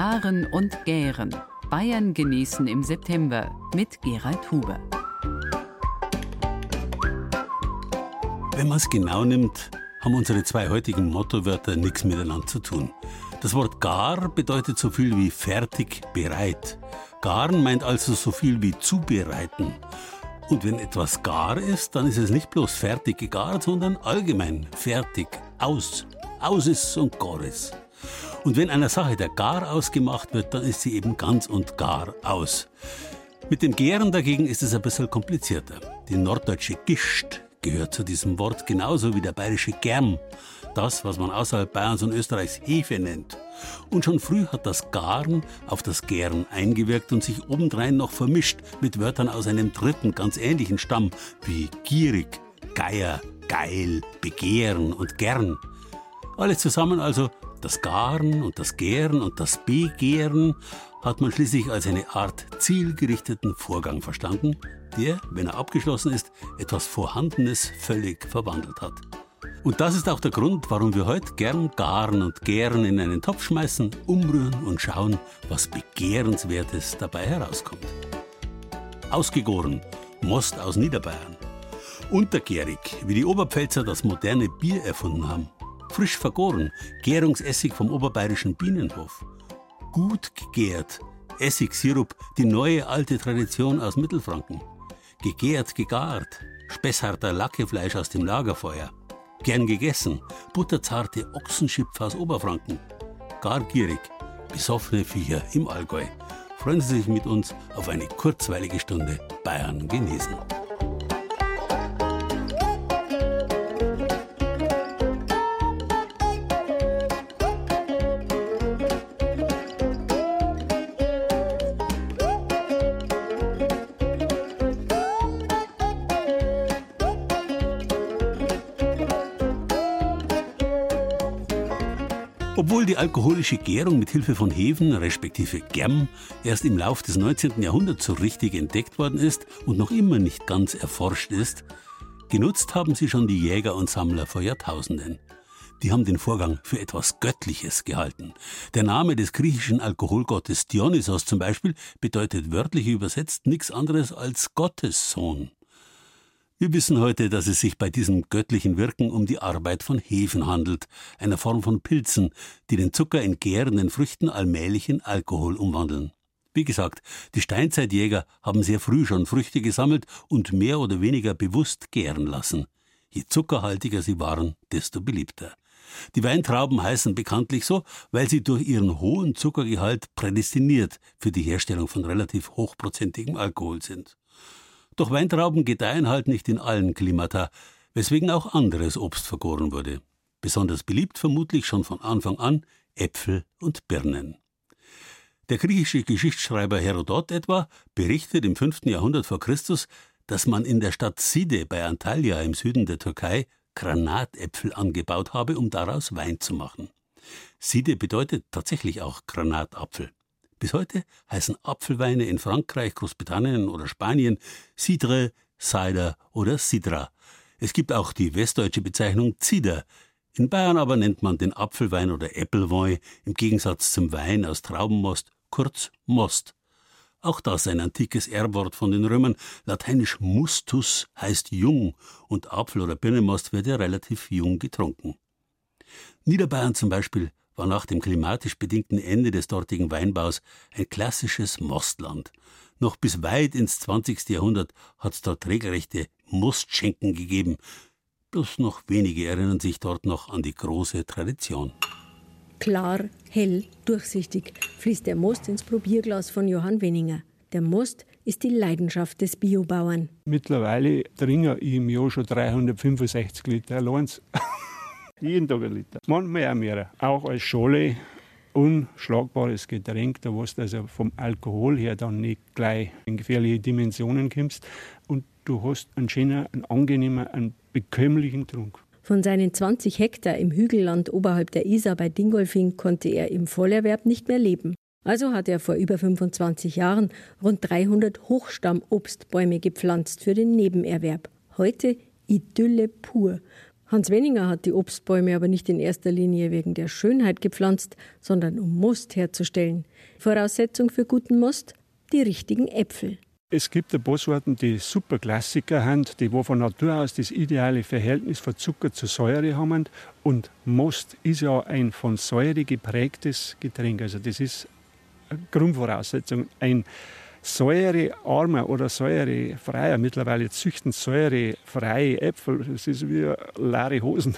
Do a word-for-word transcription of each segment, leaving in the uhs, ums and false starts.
Garen und Gären. Bayern genießen im September mit Gerald Huber. Wenn man es genau nimmt, haben unsere zwei heutigen Mottowörter nichts miteinander zu tun. Das Wort gar bedeutet so viel wie fertig, bereit. Garen meint also so viel wie zubereiten. Und wenn etwas gar ist, dann ist es nicht bloß fertig gegart, sondern allgemein fertig, aus. Aus ist und gar ist. Und wenn einer Sache der Gar ausgemacht wird, dann ist sie eben ganz und gar aus. Mit dem Gären dagegen ist es ein bisschen komplizierter. Die norddeutsche Gischt gehört zu diesem Wort genauso wie der bayerische Germ. Das, was man außerhalb Bayerns und Österreichs Hefe nennt. Und schon früh hat das Garen auf das Gären eingewirkt und sich obendrein noch vermischt mit Wörtern aus einem dritten, ganz ähnlichen Stamm, wie gierig, Geier, geil, begehren und gern. Alles zusammen also, das Garen und das Gären und das Begehren hat man schließlich als eine Art zielgerichteten Vorgang verstanden, der, wenn er abgeschlossen ist, etwas Vorhandenes völlig verwandelt hat. Und das ist auch der Grund, warum wir heute gern Garen und Gären in einen Topf schmeißen, umrühren und schauen, was Begehrenswertes dabei herauskommt. Ausgegoren, Most aus Niederbayern. Untergärig, wie die Oberpfälzer das moderne Bier erfunden haben. Frisch vergoren, Gärungsessig vom oberbayerischen Bienenhof. Gut gegärt, Essigsirup, die neue alte Tradition aus Mittelfranken. Gegärt, gegart, Spessharter Lackefleisch aus dem Lagerfeuer. Gern gegessen, butterzarte Ochsenschipf aus Oberfranken. Gar gierig, besoffene Viecher im Allgäu. Freuen Sie sich mit uns auf eine kurzweilige Stunde Bayern genießen. Obwohl die alkoholische Gärung mit Hilfe von Hefen, respektive Germ, erst im Lauf des neunzehnten Jahrhunderts so richtig entdeckt worden ist und noch immer nicht ganz erforscht ist, genutzt haben sie schon die Jäger und Sammler vor Jahrtausenden. Die haben den Vorgang für etwas Göttliches gehalten. Der Name des griechischen Alkoholgottes Dionysos zum Beispiel bedeutet wörtlich übersetzt nichts anderes als Gottessohn. Wir wissen heute, dass es sich bei diesem göttlichen Wirken um die Arbeit von Hefen handelt, einer Form von Pilzen, die den Zucker in gärenden Früchten allmählich in Alkohol umwandeln. Wie gesagt, die Steinzeitjäger haben sehr früh schon Früchte gesammelt und mehr oder weniger bewusst gären lassen. Je zuckerhaltiger sie waren, desto beliebter. Die Weintrauben heißen bekanntlich so, weil sie durch ihren hohen Zuckergehalt prädestiniert für die Herstellung von relativ hochprozentigem Alkohol sind. Doch Weintrauben gedeihen halt nicht in allen Klimata, weswegen auch anderes Obst vergoren wurde. Besonders beliebt vermutlich schon von Anfang an Äpfel und Birnen. Der griechische Geschichtsschreiber Herodot etwa berichtet im fünften Jahrhundert vor Christus, dass man in der Stadt Side bei Antalya im Süden der Türkei Granatäpfel angebaut habe, um daraus Wein zu machen. Side bedeutet tatsächlich auch Granatapfel. Bis heute heißen Apfelweine in Frankreich, Großbritannien oder Spanien Cidre, Cider oder Sidra. Es gibt auch die westdeutsche Bezeichnung Cider. In Bayern aber nennt man den Apfelwein oder Äppelwein im Gegensatz zum Wein aus Traubenmost kurz Most. Auch das ein antikes Erbwort von den Römern. Lateinisch mustus heißt jung und Apfel- oder Birnenmost wird ja relativ jung getrunken. Niederbayern zum Beispiel war nach dem klimatisch bedingten Ende des dortigen Weinbaus ein klassisches Mostland. Noch bis weit ins zwanzigste Jahrhundert hat es dort regelrechte Mostschenken gegeben. Bloß noch wenige erinnern sich dort noch an die große Tradition. Klar, hell, durchsichtig fließt der Most ins Probierglas von Johann Wenninger. Der Most ist die Leidenschaft des Biobauern. Mittlerweile trinke ich im Jahr schon dreihundertfünfundsechzig Liter allein. Jeden Tag ein Liter. Manchmal auch mehr. Auch als Schale unschlagbares Getränk, da was du also vom Alkohol her dann nicht gleich in gefährliche Dimensionen kommst. Und du hast einen schönen, einen angenehmen, einen bekömmlichen Trunk. Von seinen zwanzig Hektar im Hügelland oberhalb der Isar bei Dingolfing konnte er im Vollerwerb nicht mehr leben. Also hat er vor über fünfundzwanzig Jahren rund dreihundert Hochstammobstbäume gepflanzt für den Nebenerwerb. Heute Idylle pur. Hans Wenninger hat die Obstbäume aber nicht in erster Linie wegen der Schönheit gepflanzt, sondern um Most herzustellen. Voraussetzung für guten Most? Die richtigen Äpfel. Es gibt ein paar Sorten, die super Klassiker sind, die wo von Natur aus das ideale Verhältnis von Zucker zu Säure haben. Und Most ist ja ein von Säure geprägtes Getränk. Also das ist eine Grundvoraussetzung. Ein säurearmer oder säurefreier, mittlerweile züchten säurefreie Äpfel, das ist wie leere Hosen.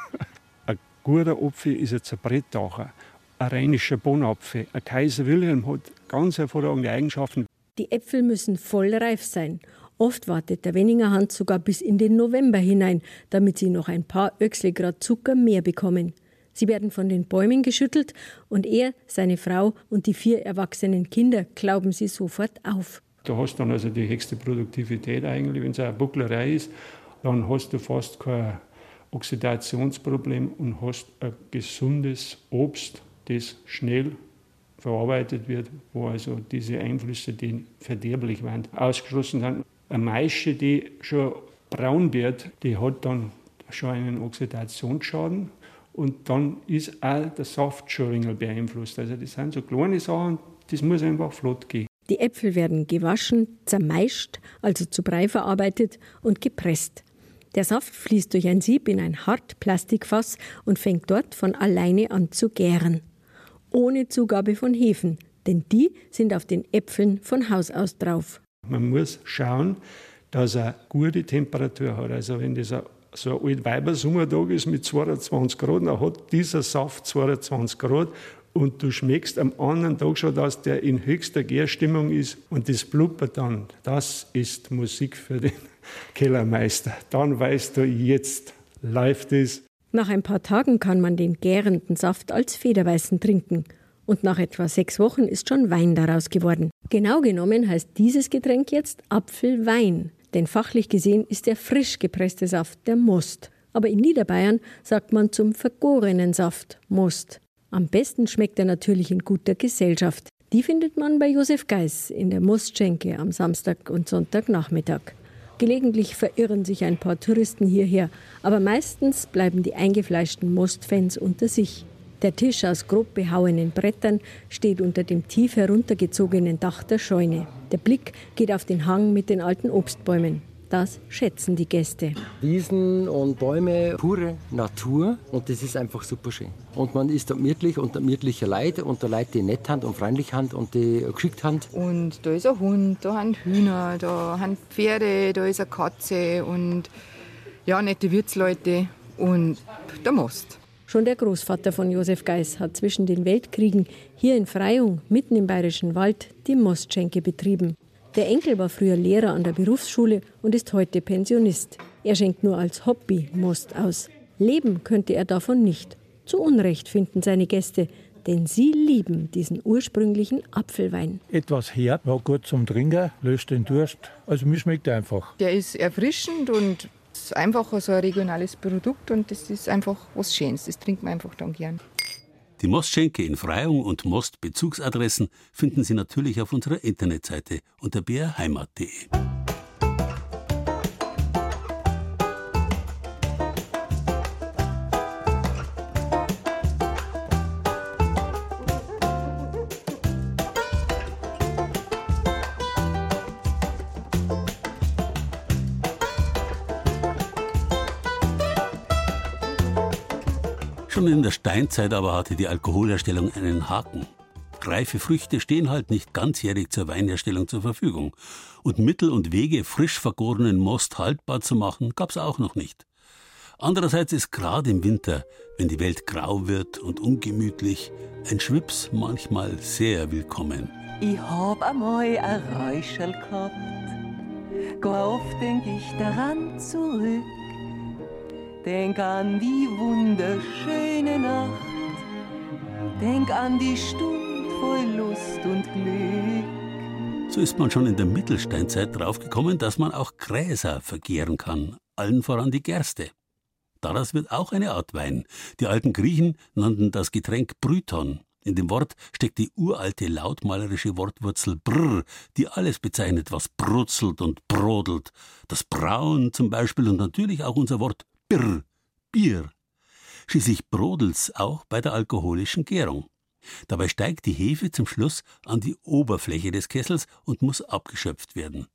Ein guter Apfel ist ein Zerbrettacher, ein rheinischer Bonapfel. Ein Kaiser Wilhelm hat ganz hervorragende Eigenschaften. Die Äpfel müssen voll reif sein. Oft wartet der Wenninger Hans sogar bis in den November hinein, damit sie noch ein paar Öchselgrad Zucker mehr bekommen. Sie werden von den Bäumen geschüttelt und er, seine Frau und die vier erwachsenen Kinder glauben sie sofort auf. Du hast dann also die höchste Produktivität eigentlich, wenn es eine Bucklerei ist, dann hast du fast kein Oxidationsproblem und hast ein gesundes Obst, das schnell verarbeitet wird, wo also diese Einflüsse, die verderblich waren, ausgeschlossen sind. Eine Maische, die schon braun wird, die hat dann schon einen Oxidationsschaden. Und dann ist auch der Saft schon ein wenig beeinflusst. Also das sind so kleine Sachen, das muss einfach flott gehen. Die Äpfel werden gewaschen, zermeischt, also zu Brei verarbeitet und gepresst. Der Saft fließt durch ein Sieb in ein Hartplastikfass und fängt dort von alleine an zu gären. Ohne Zugabe von Hefen, denn die sind auf den Äpfeln von Haus aus drauf. Man muss schauen, dass er gute Temperatur hat. Also wenn das ein so ein alt Weibersommertag ist mit zweiundzwanzig Grad, dann hat dieser Saft zweiundzwanzig Grad und du schmeckst am anderen Tag schon, dass der in höchster Gärstimmung ist und das blubbert dann. Das ist Musik für den Kellermeister. Dann weißt du, jetzt läuft es. Nach ein paar Tagen kann man den gärenden Saft als Federweißen trinken. Und nach etwa sechs Wochen ist schon Wein daraus geworden. Genau genommen heißt dieses Getränk jetzt Apfelwein. Denn fachlich gesehen ist der frisch gepresste Saft der Most. Aber in Niederbayern sagt man zum vergorenen Saft Most. Am besten schmeckt er natürlich in guter Gesellschaft. Die findet man bei Josef Geis in der Mostschenke am Samstag und Sonntagnachmittag. Gelegentlich verirren sich ein paar Touristen hierher, aber meistens bleiben die eingefleischten Mostfans unter sich. Der Tisch aus grob behauenen Brettern steht unter dem tief heruntergezogenen Dach der Scheune. Der Blick geht auf den Hang mit den alten Obstbäumen. Das schätzen die Gäste. Wiesen und Bäume, pure Natur und das ist einfach super schön. Und man ist da gemütlich unter gemütlicher Leute und da Leute, die nett haben und freundlich haben und die geschickt haben. Und da ist ein Hund, da haben Hühner, da haben Pferde, da ist eine Katze und ja, nette Wirtsleute und der Most. Schon der Großvater von Josef Geis hat zwischen den Weltkriegen hier in Freyung, mitten im Bayerischen Wald, die Mostschenke betrieben. Der Enkel war früher Lehrer an der Berufsschule und ist heute Pensionist. Er schenkt nur als Hobby Most aus. Leben könnte er davon nicht. Zu Unrecht finden seine Gäste, denn sie lieben diesen ursprünglichen Apfelwein. Etwas herb, ja, gut zum Trinken, löst den Durst. Also mir schmeckt er einfach. Der ist erfrischend und ist einfach so ein regionales Produkt und das ist einfach was Schönes. Das trinkt man einfach dann gern. Die Mostschenke in Freyung und Most-Bezugsadressen finden Sie natürlich auf unserer Internetseite unter b r heimat punkt de. Schon in der Steinzeit aber hatte die Alkoholherstellung einen Haken. Reife Früchte stehen halt nicht ganzjährig zur Weinherstellung zur Verfügung. Und Mittel und Wege, frisch vergorenen Most haltbar zu machen, gab's auch noch nicht. Andererseits ist gerade im Winter, wenn die Welt grau wird und ungemütlich, ein Schwips manchmal sehr willkommen. Ich hab einmal ein Räuschel gehabt, gar oft denk ich daran zurück. Denk an die wunderschöne Nacht, denk an die Stund voll Lust und Glück. So ist man schon in der Mittelsteinzeit draufgekommen, dass man auch Gräser vergären kann, allen voran die Gerste. Daraus wird auch eine Art Wein. Die alten Griechen nannten das Getränk Bryton. In dem Wort steckt die uralte lautmalerische Wortwurzel brr, die alles bezeichnet, was brutzelt und brodelt. Das Brauen zum Beispiel und natürlich auch unser Wort Birr, Bier. Schließlich brodelt's auch bei der alkoholischen Gärung. Dabei steigt die Hefe zum Schluss an die Oberfläche des Kessels und muss abgeschöpft werden.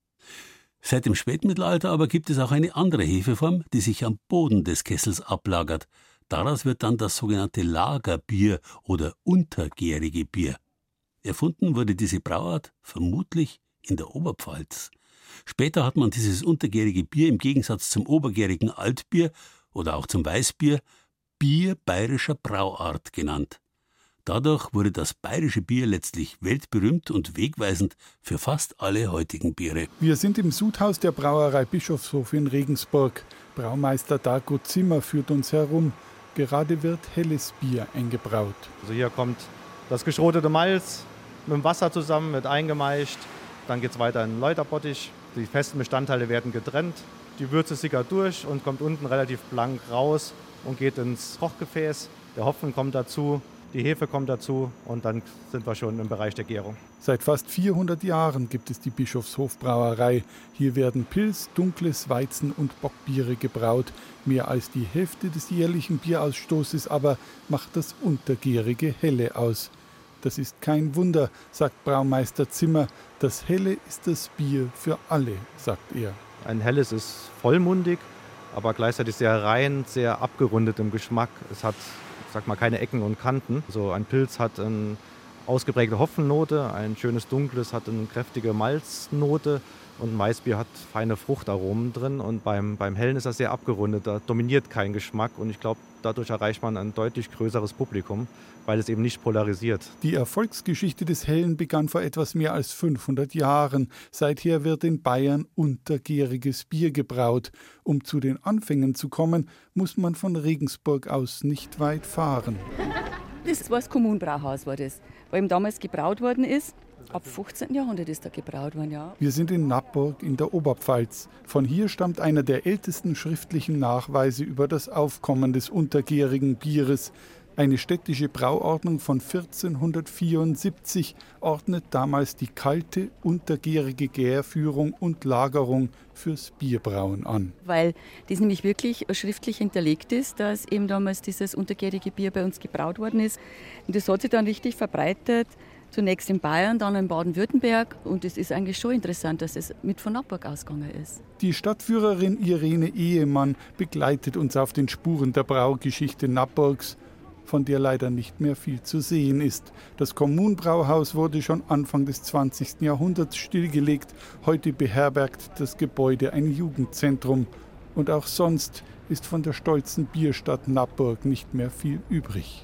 Seit dem Spätmittelalter aber gibt es auch eine andere Hefeform, die sich am Boden des Kessels ablagert. Daraus wird dann das sogenannte Lagerbier oder untergärige Bier. Erfunden wurde diese Brauart vermutlich in der Oberpfalz. Später hat man dieses untergärige Bier im Gegensatz zum obergärigen Altbier oder auch zum Weißbier Bier bayerischer Brauart genannt. Dadurch wurde das bayerische Bier letztlich weltberühmt und wegweisend für fast alle heutigen Biere. Wir sind im Sudhaus der Brauerei Bischofshof in Regensburg. Braumeister Darko Zimmer führt uns herum. Gerade wird helles Bier eingebraut. Also hier kommt das geschrotete Malz mit dem Wasser zusammen, wird eingemeischt. Dann geht es weiter in den Läuterbottich. Die festen Bestandteile werden getrennt. Die Würze sickert durch und kommt unten relativ blank raus und geht ins Kochgefäß. Der Hopfen kommt dazu, die Hefe kommt dazu und dann sind wir schon im Bereich der Gärung. Seit fast vierhundert Jahren gibt es die Bischofshof-Brauerei. Hier werden Pils, dunkles Weizen und Bockbiere gebraut. Mehr als die Hälfte des jährlichen Bierausstoßes aber macht das untergärige Helle aus. Das ist kein Wunder, sagt Braumeister Zimmer. Das Helle ist das Bier für alle, sagt er. Ein Helles ist vollmundig, aber gleichzeitig sehr rein, sehr abgerundet im Geschmack. Es hat, ich sag mal, keine Ecken und Kanten. So ein Pils hat eine ausgeprägte Hopfennote, ein schönes Dunkles hat eine kräftige Malznote und ein Weißbier hat feine Fruchtaromen drin. Und beim, beim Hellen ist das sehr abgerundet, da dominiert kein Geschmack. Und ich glaube, dadurch erreicht man ein deutlich größeres Publikum, weil es eben nicht polarisiert. Die Erfolgsgeschichte des Hellen begann vor etwas mehr als fünfhundert Jahren. Seither wird in Bayern untergäriges Bier gebraut. Um zu den Anfängen zu kommen, muss man von Regensburg aus nicht weit fahren. Das war das Kommunbrauhaus, war das, wo eben damals gebraut worden ist. Ab fünfzehnten Jahrhundert ist da gebraut worden, ja. Wir sind in Nappburg in der Oberpfalz. Von hier stammt einer der ältesten schriftlichen Nachweise über das Aufkommen des untergärigen Bieres. Eine städtische Brauordnung von vierzehnhundertvierundsiebzig ordnet damals die kalte, untergärige Gärführung und Lagerung fürs Bierbrauen an. Weil das nämlich wirklich schriftlich hinterlegt ist, dass eben damals dieses untergärige Bier bei uns gebraut worden ist. Und das hat sich dann richtig verbreitet. Zunächst in Bayern, dann in Baden-Württemberg. Und es ist eigentlich schon interessant, dass es mit von Nappburg ausgegangen ist. Die Stadtführerin Irene Ehemann begleitet uns auf den Spuren der Braugeschichte Nappburgs, von der leider nicht mehr viel zu sehen ist. Das Kommunbrauhaus wurde schon Anfang des zwanzigsten Jahrhunderts stillgelegt. Heute beherbergt das Gebäude ein Jugendzentrum. Und auch sonst ist von der stolzen Bierstadt Nappburg nicht mehr viel übrig.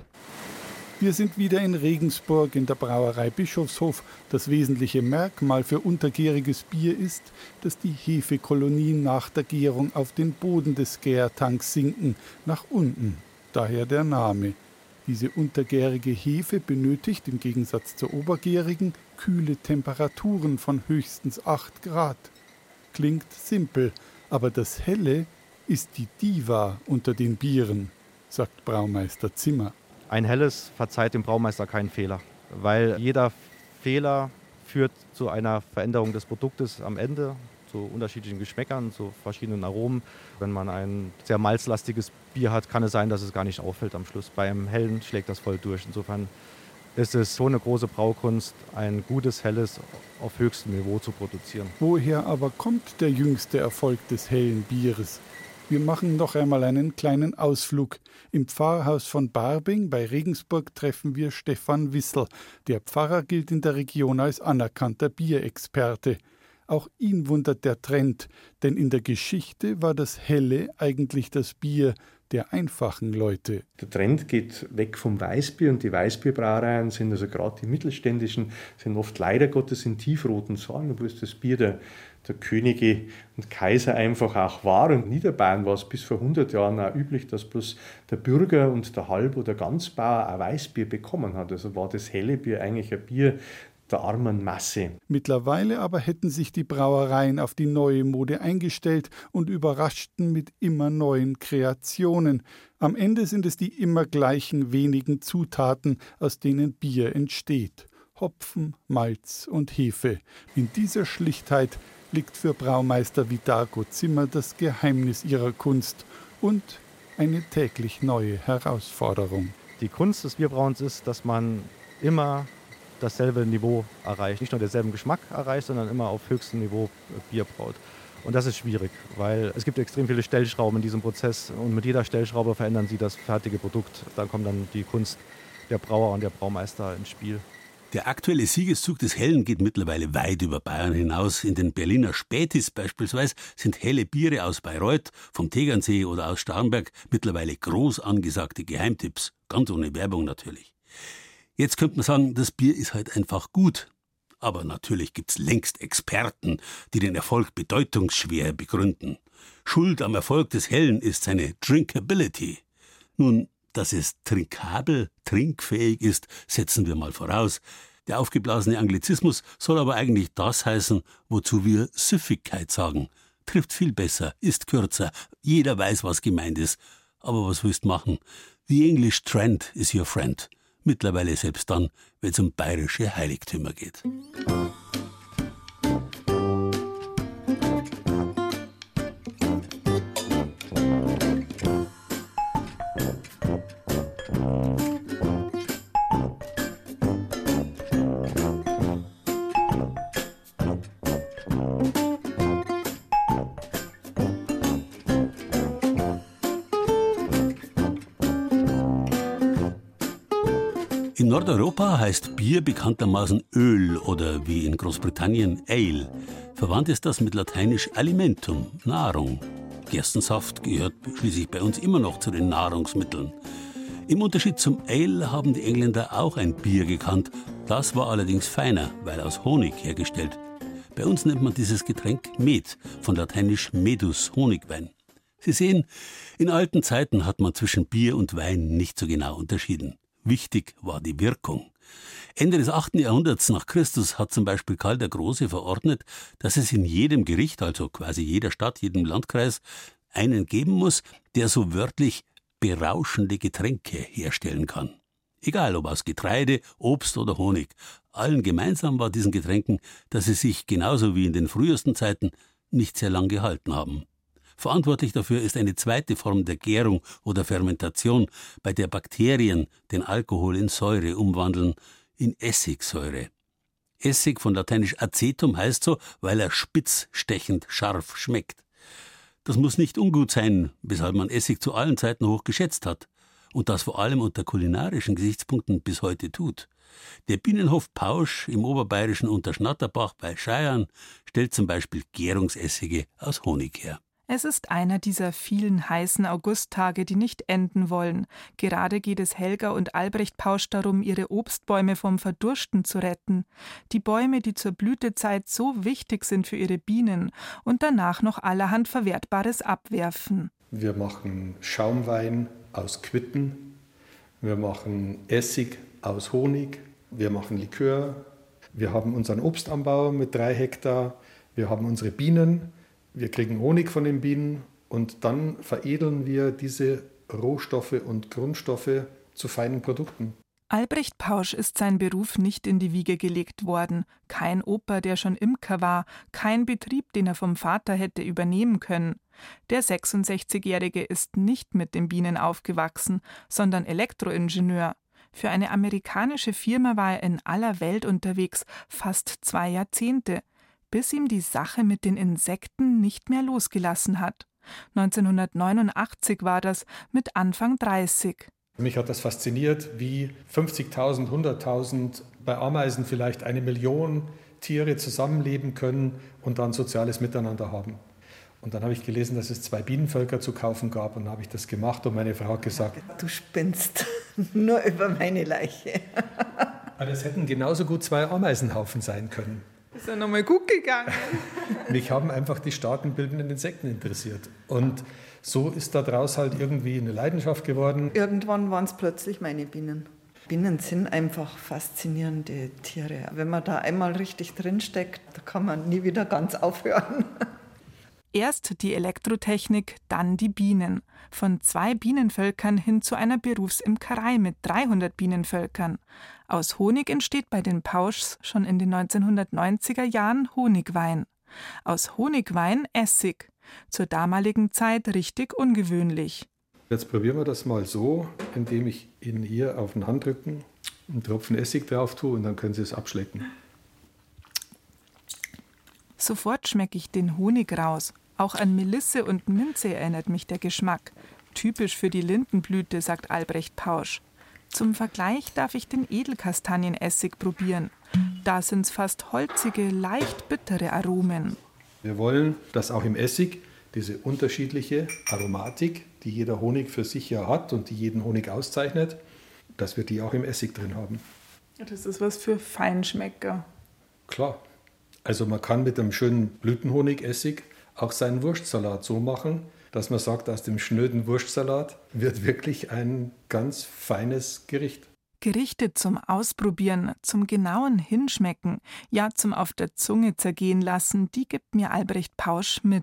Wir sind wieder in Regensburg in der Brauerei Bischofshof. Das wesentliche Merkmal für untergäriges Bier ist, dass die Hefekolonien nach der Gärung auf den Boden des Gärtanks sinken, nach unten. Daher der Name. Diese untergärige Hefe benötigt im Gegensatz zur obergärigen kühle Temperaturen von höchstens acht Grad. Klingt simpel, aber das Helle ist die Diva unter den Bieren, sagt Braumeister Zimmer. Ein Helles verzeiht dem Braumeister keinen Fehler, weil jeder Fehler führt zu einer Veränderung des Produktes am Ende, zu unterschiedlichen Geschmäckern, zu verschiedenen Aromen. Wenn man ein sehr malzlastiges Bier hat, kann es sein, dass es gar nicht auffällt am Schluss. Beim Hellen schlägt das voll durch. Insofern ist es schon eine große Braukunst, ein gutes Helles auf höchstem Niveau zu produzieren. Woher aber kommt der jüngste Erfolg des hellen Bieres? Wir machen noch einmal einen kleinen Ausflug. Im Pfarrhaus von Barbing bei Regensburg treffen wir Stefan Wissel. Der Pfarrer gilt in der Region als anerkannter Bierexperte. Auch ihn wundert der Trend, denn in der Geschichte war das Helle eigentlich das Bier der einfachen Leute. Der Trend geht weg vom Weißbier und die Weißbierbrauereien sind, also gerade die mittelständischen, sind oft leider Gottes in tiefroten Saalen, obwohl es das Bier der, der Könige und Kaiser einfach auch war. Und in Niederbayern war es bis vor hundert Jahren auch üblich, dass bloß der Bürger und der Halb- oder Ganzbauer ein Weißbier bekommen hat. Also war das helle Bier eigentlich ein Bier der armen Masse. Mittlerweile aber hätten sich die Brauereien auf die neue Mode eingestellt und überraschten mit immer neuen Kreationen. Am Ende sind es die immer gleichen wenigen Zutaten, aus denen Bier entsteht. Hopfen, Malz und Hefe. In dieser Schlichtheit liegt für Braumeister wie Darko Zimmer das Geheimnis ihrer Kunst und eine täglich neue Herausforderung. Die Kunst des Bierbrauens ist, dass man immer dasselbe Niveau erreicht. Nicht nur denselben Geschmack erreicht, sondern immer auf höchstem Niveau Bier braut. Und das ist schwierig, weil es gibt extrem viele Stellschrauben in diesem Prozess und mit jeder Stellschraube verändern sie das fertige Produkt. Dann kommt dann die Kunst der Brauer und der Braumeister ins Spiel. Der aktuelle Siegeszug des Hellen geht mittlerweile weit über Bayern hinaus. In den Berliner Spätis beispielsweise sind helle Biere aus Bayreuth, vom Tegernsee oder aus Starnberg mittlerweile groß angesagte Geheimtipps. Ganz ohne Werbung natürlich. Jetzt könnte man sagen, das Bier ist halt einfach gut. Aber natürlich gibt's längst Experten, die den Erfolg bedeutungsschwer begründen. Schuld am Erfolg des Hellen ist seine Drinkability. Nun, dass es trinkabel, trinkfähig ist, setzen wir mal voraus. Der aufgeblasene Anglizismus soll aber eigentlich das heißen, wozu wir Süffigkeit sagen. Trifft viel besser, ist kürzer, jeder weiß, was gemeint ist. Aber was willst machen? The English trend is your friend. Mittlerweile selbst dann, wenn es um bayerische Heiligtümer geht. In Nordeuropa heißt Bier bekanntermaßen Öl oder wie in Großbritannien Ale. Verwandt ist das mit lateinisch Alimentum, Nahrung. Gerstensaft gehört schließlich bei uns immer noch zu den Nahrungsmitteln. Im Unterschied zum Ale haben die Engländer auch ein Bier gekannt. Das war allerdings feiner, weil aus Honig hergestellt. Bei uns nennt man dieses Getränk Met, von lateinisch medus, Honigwein. Sie sehen, in alten Zeiten hat man zwischen Bier und Wein nicht so genau unterschieden. Wichtig war die Wirkung. Ende des achten Jahrhunderts nach Christus hat zum Beispiel Karl der Große verordnet, dass es in jedem Gericht, also quasi jeder Stadt, jedem Landkreis, einen geben muss, der so wörtlich berauschende Getränke herstellen kann. Egal ob aus Getreide, Obst oder Honig. Allen gemeinsam war diesen Getränken, dass sie sich genauso wie in den frühesten Zeiten nicht sehr lang gehalten haben. Verantwortlich dafür ist eine zweite Form der Gärung oder Fermentation, bei der Bakterien den Alkohol in Säure umwandeln, in Essigsäure. Essig von lateinisch acetum heißt so, weil er spitz, stechend, scharf schmeckt. Das muss nicht ungut sein, weshalb man Essig zu allen Zeiten hoch geschätzt hat und das vor allem unter kulinarischen Gesichtspunkten bis heute tut. Der Bienenhof Pausch im oberbayerischen Unterschnatterbach bei Scheiern stellt zum Beispiel Gärungsessige aus Honig her. Es ist einer dieser vielen heißen Augusttage, die nicht enden wollen. Gerade geht es Helga und Albrecht Pausch darum, ihre Obstbäume vom Verdursten zu retten. Die Bäume, die zur Blütezeit so wichtig sind für ihre Bienen und danach noch allerhand Verwertbares abwerfen. Wir machen Schaumwein aus Quitten, wir machen Essig aus Honig, wir machen Likör, wir haben unseren Obstanbau mit drei Hektar, wir haben unsere Bienen. Wir kriegen Honig von den Bienen und dann veredeln wir diese Rohstoffe und Grundstoffe zu feinen Produkten. Albrecht Pausch ist sein Beruf nicht in die Wiege gelegt worden. Kein Opa, der schon Imker war, kein Betrieb, den er vom Vater hätte übernehmen können. Der sechsundsechzigjährige ist nicht mit den Bienen aufgewachsen, sondern Elektroingenieur. Für eine amerikanische Firma war er in aller Welt unterwegs, fast zwei Jahrzehnte. Bis ihm die Sache mit den Insekten nicht mehr losgelassen hat. neunzehnhundertneunundachtzig war das, mit Anfang dreißig. Mich hat das fasziniert, wie fünfzigtausend, hunderttausend, bei Ameisen vielleicht eine Million Tiere zusammenleben können und dann soziales Miteinander haben. Und dann habe ich gelesen, dass es zwei Bienenvölker zu kaufen gab und dann habe ich das gemacht und meine Frau hat gesagt, du spinnst nur über meine Leiche. Das hätten genauso gut zwei Ameisenhaufen sein können. Ist ja nochmal gut gegangen. Mich haben einfach die staatenbildenden Insekten interessiert. Und so ist daraus halt irgendwie eine Leidenschaft geworden. Irgendwann waren es plötzlich meine Bienen. Bienen sind einfach faszinierende Tiere. Wenn man da einmal richtig drinsteckt, da kann man nie wieder ganz aufhören. Erst die Elektrotechnik, dann die Bienen. Von zwei Bienenvölkern hin zu einer Berufsimkerei mit dreihundert Bienenvölkern. Aus Honig entsteht bei den Pauschs schon in den neunzehnhundertneunziger Jahren Honigwein. Aus Honigwein Essig. Zur damaligen Zeit richtig ungewöhnlich. Jetzt probieren wir das mal so, indem ich Ihnen hier auf den Handrücken einen Tropfen Essig drauf tue und dann können Sie es abschlecken. Sofort schmecke ich den Honig raus. Auch an Melisse und Minze erinnert mich der Geschmack. Typisch für die Lindenblüte, sagt Albrecht Pausch. Zum Vergleich darf ich den Edelkastanienessig probieren. Da sind's fast holzige, leicht bittere Aromen. Wir wollen, dass auch im Essig diese unterschiedliche Aromatik, die jeder Honig für sich ja hat und die jeden Honig auszeichnet, dass wir die auch im Essig drin haben. Das ist was für Feinschmecker. Klar. Also man kann mit einem schönen Blütenhonigessig auch seinen Wurstsalat so machen, dass man sagt, aus dem schnöden Wurstsalat wird wirklich ein ganz feines Gericht. Gerichte zum Ausprobieren, zum genauen Hinschmecken, ja zum auf der Zunge zergehen lassen, die gibt mir Albrecht Pausch mit.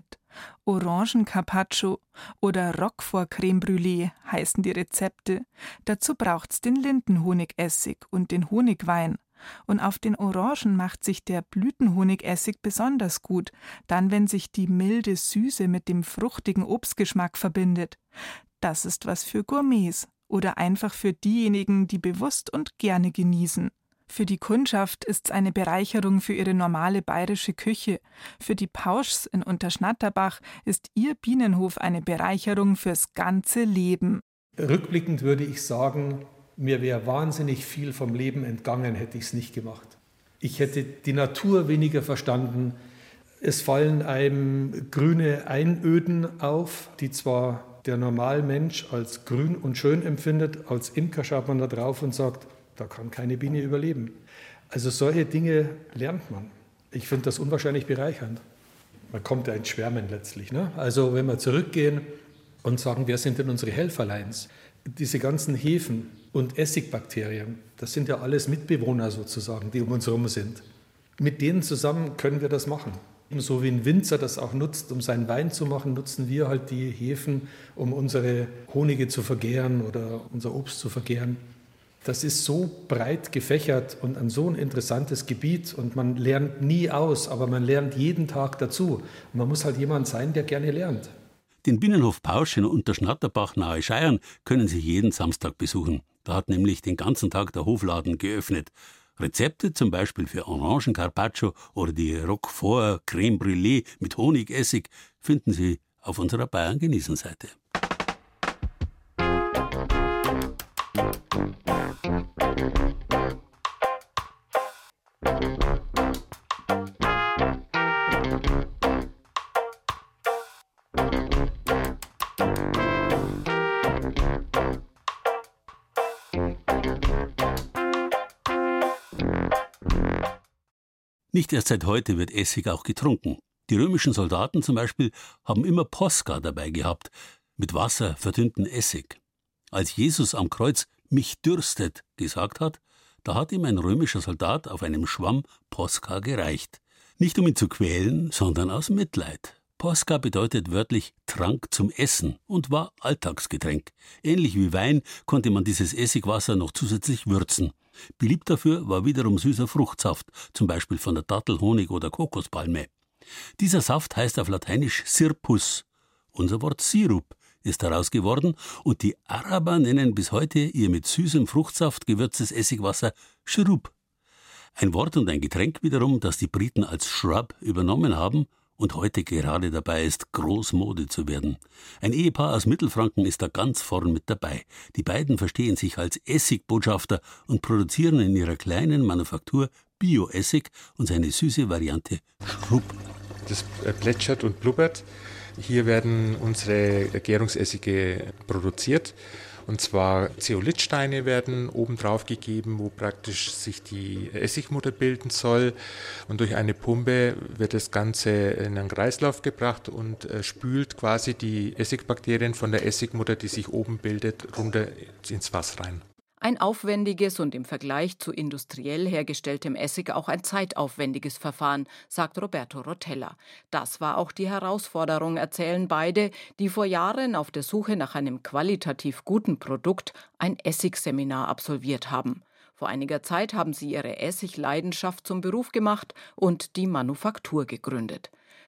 Orangen-Carpaccio oder Roquefort Creme Brûlée heißen die Rezepte. Dazu braucht's den Lindenhonigessig und den Honigwein. Und auf den Orangen macht sich der Blütenhonigessig besonders gut, dann wenn sich die milde Süße mit dem fruchtigen Obstgeschmack verbindet. Das ist was für Gourmets oder einfach für diejenigen, die bewusst und gerne genießen. Für die Kundschaft ist's eine Bereicherung für ihre normale bayerische Küche. Für die Pauschs in Unterschnatterbach ist ihr Bienenhof eine Bereicherung fürs ganze Leben. Rückblickend würde ich sagen, mir wäre wahnsinnig viel vom Leben entgangen, hätte ich es nicht gemacht. Ich hätte die Natur weniger verstanden. Es fallen einem grüne Einöden auf, die zwar der Normalmensch als grün und schön empfindet. Als Imker schaut man da drauf und sagt, da kann keine Biene überleben. Also solche Dinge lernt man. Ich finde das unwahrscheinlich bereichernd. Man kommt ja ins Schwärmen letztlich. Ne? Also wenn wir zurückgehen und sagen, wer sind denn unsere Helferleins? Diese ganzen Hefen und Essigbakterien, das sind ja alles Mitbewohner sozusagen, die um uns herum sind. Mit denen zusammen können wir das machen. So wie ein Winzer das auch nutzt, um seinen Wein zu machen, nutzen wir halt die Hefen, um unsere Honige zu vergären oder unser Obst zu vergären. Das ist so breit gefächert und ein so ein interessantes Gebiet und man lernt nie aus, aber man lernt jeden Tag dazu. Und man muss halt jemand sein, der gerne lernt. Den Bienenhof Pausch in Unterschnatterbach nahe Scheiern können Sie jeden Samstag besuchen. Da hat nämlich den ganzen Tag der Hofladen geöffnet. Rezepte zum Beispiel für Orangen-Carpaccio oder die Roquefort Creme Brûlée mit Honigessig finden Sie auf unserer Bayern-Genießen-Seite. Nicht erst seit heute wird Essig auch getrunken. Die römischen Soldaten zum Beispiel haben immer Posca dabei gehabt, mit Wasser verdünnten Essig. Als Jesus am Kreuz »mich dürstet« gesagt hat, da hat ihm ein römischer Soldat auf einem Schwamm Posca gereicht. Nicht um ihn zu quälen, sondern aus Mitleid. Posca bedeutet wörtlich Trank zum Essen und war Alltagsgetränk. Ähnlich wie Wein konnte man dieses Essigwasser noch zusätzlich würzen. Beliebt dafür war wiederum süßer Fruchtsaft, zum Beispiel von der Dattel, Honig oder Kokospalme. Dieser Saft heißt auf Lateinisch Sirpus. Unser Wort Sirup ist daraus geworden und die Araber nennen bis heute ihr mit süßem Fruchtsaft gewürztes Essigwasser Shrub. Ein Wort und ein Getränk wiederum, das die Briten als Shrub übernommen haben und heute gerade dabei ist, Großmode zu werden. Ein Ehepaar aus Mittelfranken ist da ganz vorn mit dabei. Die beiden verstehen sich als Essigbotschafter und produzieren in ihrer kleinen Manufaktur Bio-Essig und seine süße Variante Shrub. Das plätschert und blubbert. Hier werden unsere Gärungsessige produziert. Und zwar Zeolithsteine werden oben drauf gegeben, wo praktisch sich die Essigmutter bilden soll. Und durch eine Pumpe wird das Ganze in einen Kreislauf gebracht und äh, spült quasi die Essigbakterien von der Essigmutter, die sich oben bildet, runter ins Fass rein. Ein aufwendiges und im Vergleich zu industriell hergestelltem Essig auch ein zeitaufwendiges Verfahren, sagt Roberto Rotella. Das war auch die Herausforderung, erzählen beide, die vor Jahren auf der Suche nach einem qualitativ guten Produkt ein Essigseminar absolviert haben. Vor einiger Zeit haben sie ihre Essigleidenschaft zum Beruf gemacht und die Manufaktur gegründet.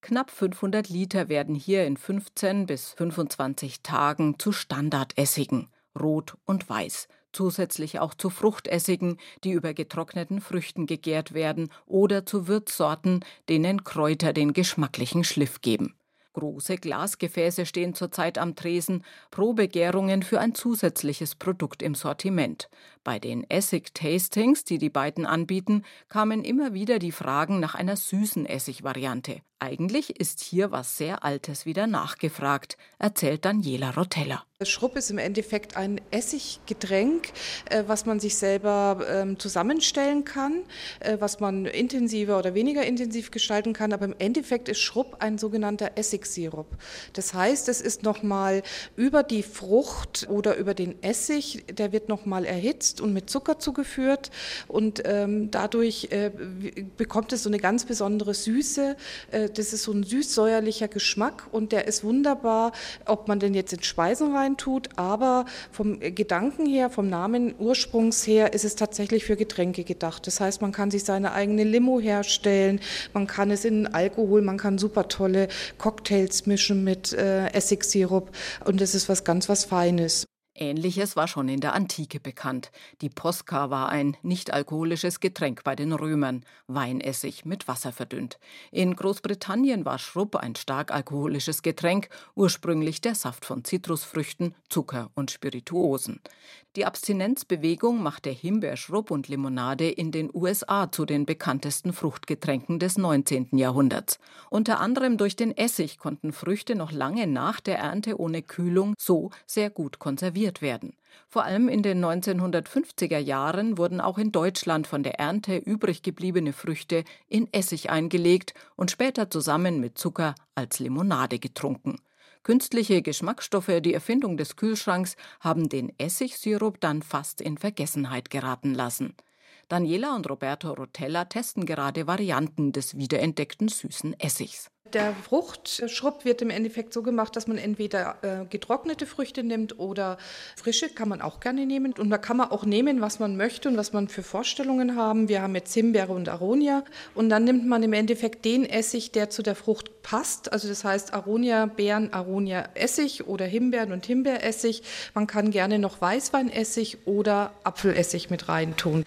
Knapp fünfhundert Liter werden hier in fünfzehn bis fünfundzwanzig Tagen zu Standardessigen, rot und weiß. Zusätzlich auch zu Fruchtessigen, die über getrockneten Früchten gegärt werden, oder zu Würzsorten, denen Kräuter den geschmacklichen Schliff geben. Große Glasgefäße stehen zurzeit am Tresen, Probegärungen für ein zusätzliches Produkt im Sortiment. Bei den Essig-Tastings, die die beiden anbieten, kamen immer wieder die Fragen nach einer süßen Essig-Variante. Eigentlich ist hier was sehr Altes wieder nachgefragt, erzählt Daniela Rotella. Schrupp ist im Endeffekt ein Essiggetränk, äh, was man sich selber ähm, zusammenstellen kann, äh, was man intensiver oder weniger intensiv gestalten kann. Aber im Endeffekt ist Schrupp ein sogenannter Essigsirup. Das heißt, es ist nochmal über die Frucht oder über den Essig, der wird nochmal erhitzt und mit Zucker zugeführt. Und ähm, dadurch äh, bekommt es so eine ganz besondere Süße. Äh, das ist so ein süß-säuerlicher Geschmack und der ist wunderbar, ob man den jetzt in Speisen rein tut, aber vom Gedanken her, vom Namen ursprungs her, ist es tatsächlich für Getränke gedacht. Das heißt, man kann sich seine eigene Limo herstellen, man kann es in Alkohol, man kann super tolle Cocktails mischen mit äh, Essigsirup und das ist was ganz was Feines. Ähnliches war schon in der Antike bekannt. Die Posca war ein nicht-alkoholisches Getränk bei den Römern, Weinessig mit Wasser verdünnt. In Großbritannien war Schrupp ein stark alkoholisches Getränk, ursprünglich der Saft von Zitrusfrüchten, Zucker und Spirituosen. Die Abstinenzbewegung machte Himbeerschrupp und Limonade in den U S A zu den bekanntesten Fruchtgetränken des neunzehnten Jahrhunderts. Unter anderem durch den Essig konnten Früchte noch lange nach der Ernte ohne Kühlung so sehr gut konserviert werden. Vor allem in den neunzehnhundertfünfziger Jahren wurden auch in Deutschland von der Ernte übrig gebliebene Früchte in Essig eingelegt und später zusammen mit Zucker als Limonade getrunken. Künstliche Geschmacksstoffe, die Erfindung des Kühlschranks, haben den Essigsirup dann fast in Vergessenheit geraten lassen. Daniela und Roberto Rotella testen gerade Varianten des wiederentdeckten süßen Essigs. Der Fruchtschrupp wird im Endeffekt so gemacht, dass man entweder äh, getrocknete Früchte nimmt oder frische, kann man auch gerne nehmen. Und da kann man auch nehmen, was man möchte und was man für Vorstellungen haben. Wir haben jetzt Himbeere und Aronia. Und dann nimmt man im Endeffekt den Essig, der zu der Frucht passt. Also das heißt Aronia, Beeren, Aronia, Essig oder Himbeeren und Himbeeressig. Man kann gerne noch Weißweinessig oder Apfelessig mit reintun.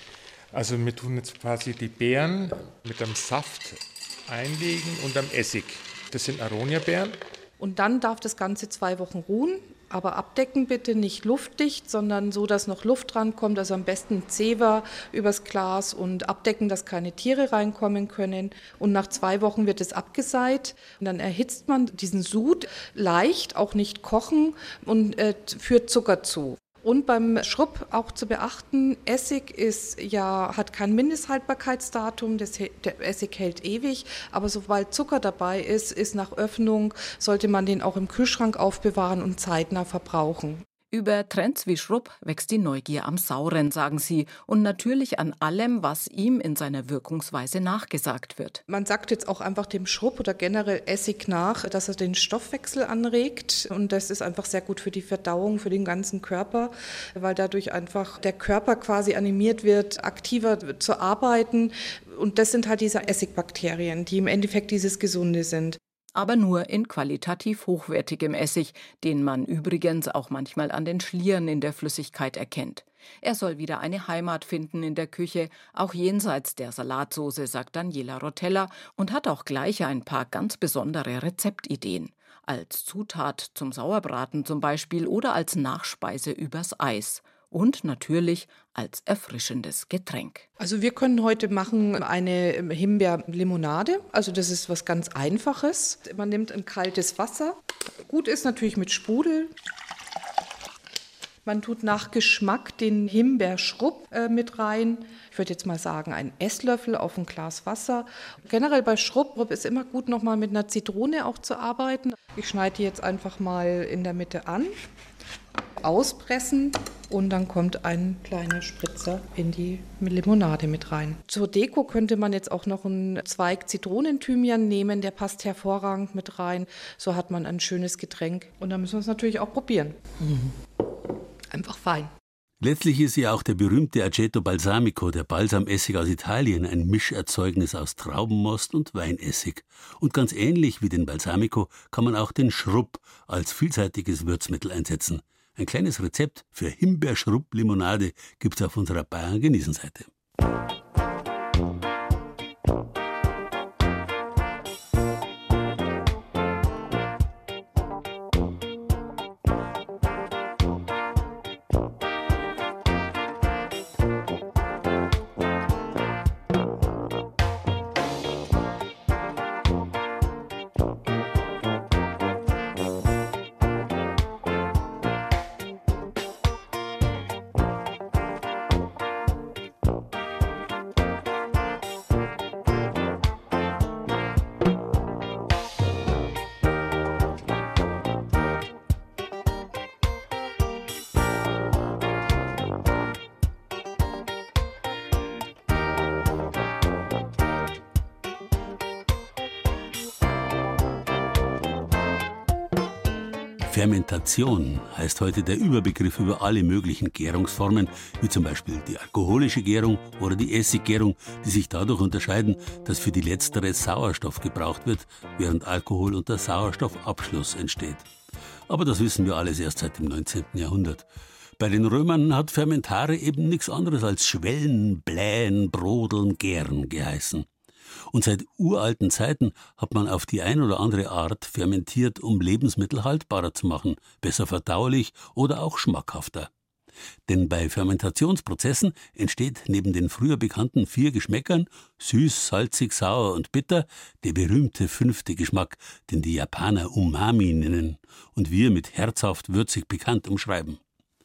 Also wir tun jetzt quasi die Beeren mit dem Saft einlegen und am Essig. Das sind Aronia-Beeren. Und dann darf das Ganze zwei Wochen ruhen, aber abdecken bitte nicht luftdicht, sondern so, dass noch Luft rankommt, also am besten Zewa übers Glas und abdecken, dass keine Tiere reinkommen können. Und nach zwei Wochen wird es abgeseit und dann erhitzt man diesen Sud leicht, auch nicht kochen und äh, führt Zucker zu. Und beim Schrupp auch zu beachten, Essig ist ja, hat kein Mindesthaltbarkeitsdatum, das, der Essig hält ewig, aber sobald Zucker dabei ist, ist nach Öffnung, sollte man den auch im Kühlschrank aufbewahren und zeitnah verbrauchen. Über Trends wie Schrupp wächst die Neugier am Sauren, sagen sie, und natürlich an allem, was ihm in seiner Wirkungsweise nachgesagt wird. Man sagt jetzt auch einfach dem Schrupp oder generell Essig nach, dass er den Stoffwechsel anregt und das ist einfach sehr gut für die Verdauung, für den ganzen Körper, weil dadurch einfach der Körper quasi animiert wird, aktiver zu arbeiten und das sind halt diese Essigbakterien, die im Endeffekt dieses Gesunde sind. Aber nur in qualitativ hochwertigem Essig, den man übrigens auch manchmal an den Schlieren in der Flüssigkeit erkennt. Er soll wieder eine Heimat finden in der Küche, auch jenseits der Salatsauce, sagt Daniela Rotella und hat auch gleich ein paar ganz besondere Rezeptideen. Als Zutat zum Sauerbraten zum Beispiel oder als Nachspeise übers Eis. Und natürlich als erfrischendes Getränk. Also wir können heute machen eine Himbeerlimonade. Also das ist was ganz Einfaches. Man nimmt ein kaltes Wasser. Gut ist natürlich mit Sprudel. Man tut nach Geschmack den Himbeerschrupp äh, mit rein. Ich würde jetzt mal sagen, einen Esslöffel auf ein Glas Wasser. Generell bei Schrupp ist immer gut, noch mal mit einer Zitrone auch zu arbeiten. Ich schneide die jetzt einfach mal in der Mitte an. Auspressen und dann kommt ein kleiner Spritzer in die Limonade mit rein. Zur Deko könnte man jetzt auch noch einen Zweig Zitronenthymian nehmen, der passt hervorragend mit rein. So hat man ein schönes Getränk und dann müssen wir es natürlich auch probieren. Mhm. Einfach fein. Letztlich ist ja auch der berühmte Aceto Balsamico, der Balsamessig aus Italien, ein Mischerzeugnis aus Traubenmost und Weinessig. Und ganz ähnlich wie den Balsamico kann man auch den Schrupp als vielseitiges Würzmittel einsetzen. Ein kleines Rezept für Himbeerschrupp-Limonade gibt's auf unserer Bayern-Genießen-Seite. Fermentation heißt heute der Überbegriff über alle möglichen Gärungsformen, wie zum Beispiel die alkoholische Gärung oder die Essiggärung, die sich dadurch unterscheiden, dass für die letztere Sauerstoff gebraucht wird, während Alkohol unter Sauerstoffabschluss entsteht. Aber das wissen wir alles erst seit dem neunzehnten Jahrhundert. Bei den Römern hat Fermentare eben nichts anderes als Schwellen, Blähen, Brodeln, Gären geheißen. Und seit uralten Zeiten hat man auf die ein oder andere Art fermentiert, um Lebensmittel haltbarer zu machen, besser verdaulich oder auch schmackhafter. Denn bei Fermentationsprozessen entsteht neben den früher bekannten vier Geschmäckern, süß, salzig, sauer und bitter, der berühmte fünfte Geschmack, den die Japaner Umami nennen und wir mit herzhaft würzig bekannt umschreiben.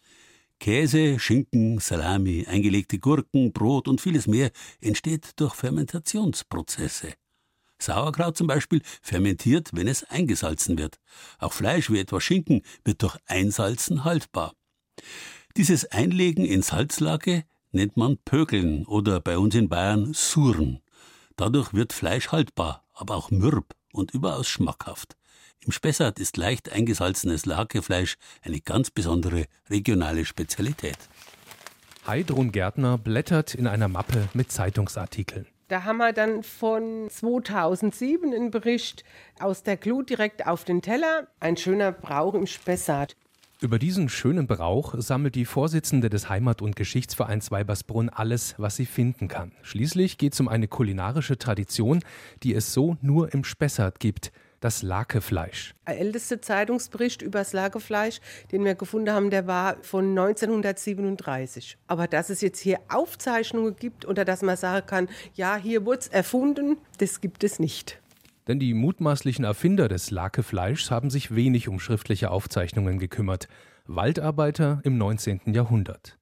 Käse, Schinken, Salami, eingelegte Gurken, Brot und vieles mehr entsteht durch Fermentationsprozesse. Sauerkraut zum Beispiel fermentiert, wenn es eingesalzen wird. Auch Fleisch wie etwa Schinken wird durch Einsalzen haltbar. Dieses Einlegen in Salzlake nennt man Pökeln oder bei uns in Bayern Surren. Dadurch wird Fleisch haltbar, aber auch mürb und überaus schmackhaft. Im Spessart ist leicht eingesalzenes Lakefleisch eine ganz besondere regionale Spezialität. Heidrun Gärtner blättert in einer Mappe mit Zeitungsartikeln. Da haben wir dann von zweitausendsieben einen Bericht aus der Glut direkt auf den Teller. Ein schöner Brauch im Spessart. Über diesen schönen Brauch sammelt die Vorsitzende des Heimat- und Geschichtsvereins Weibersbrunn alles, was sie finden kann. Schließlich geht es um eine kulinarische Tradition, die es so nur im Spessart gibt. Das Lakefleisch. Der älteste Zeitungsbericht über das Lakefleisch, den wir gefunden haben, der war von neunzehnhundertsiebenunddreißig. Aber dass es jetzt hier Aufzeichnungen gibt oder dass man sagen kann, ja, hier wurde es erfunden, das gibt es nicht. Denn die mutmaßlichen Erfinder des Lakefleischs haben sich wenig um schriftliche Aufzeichnungen gekümmert. Waldarbeiter im neunzehnten Jahrhundert.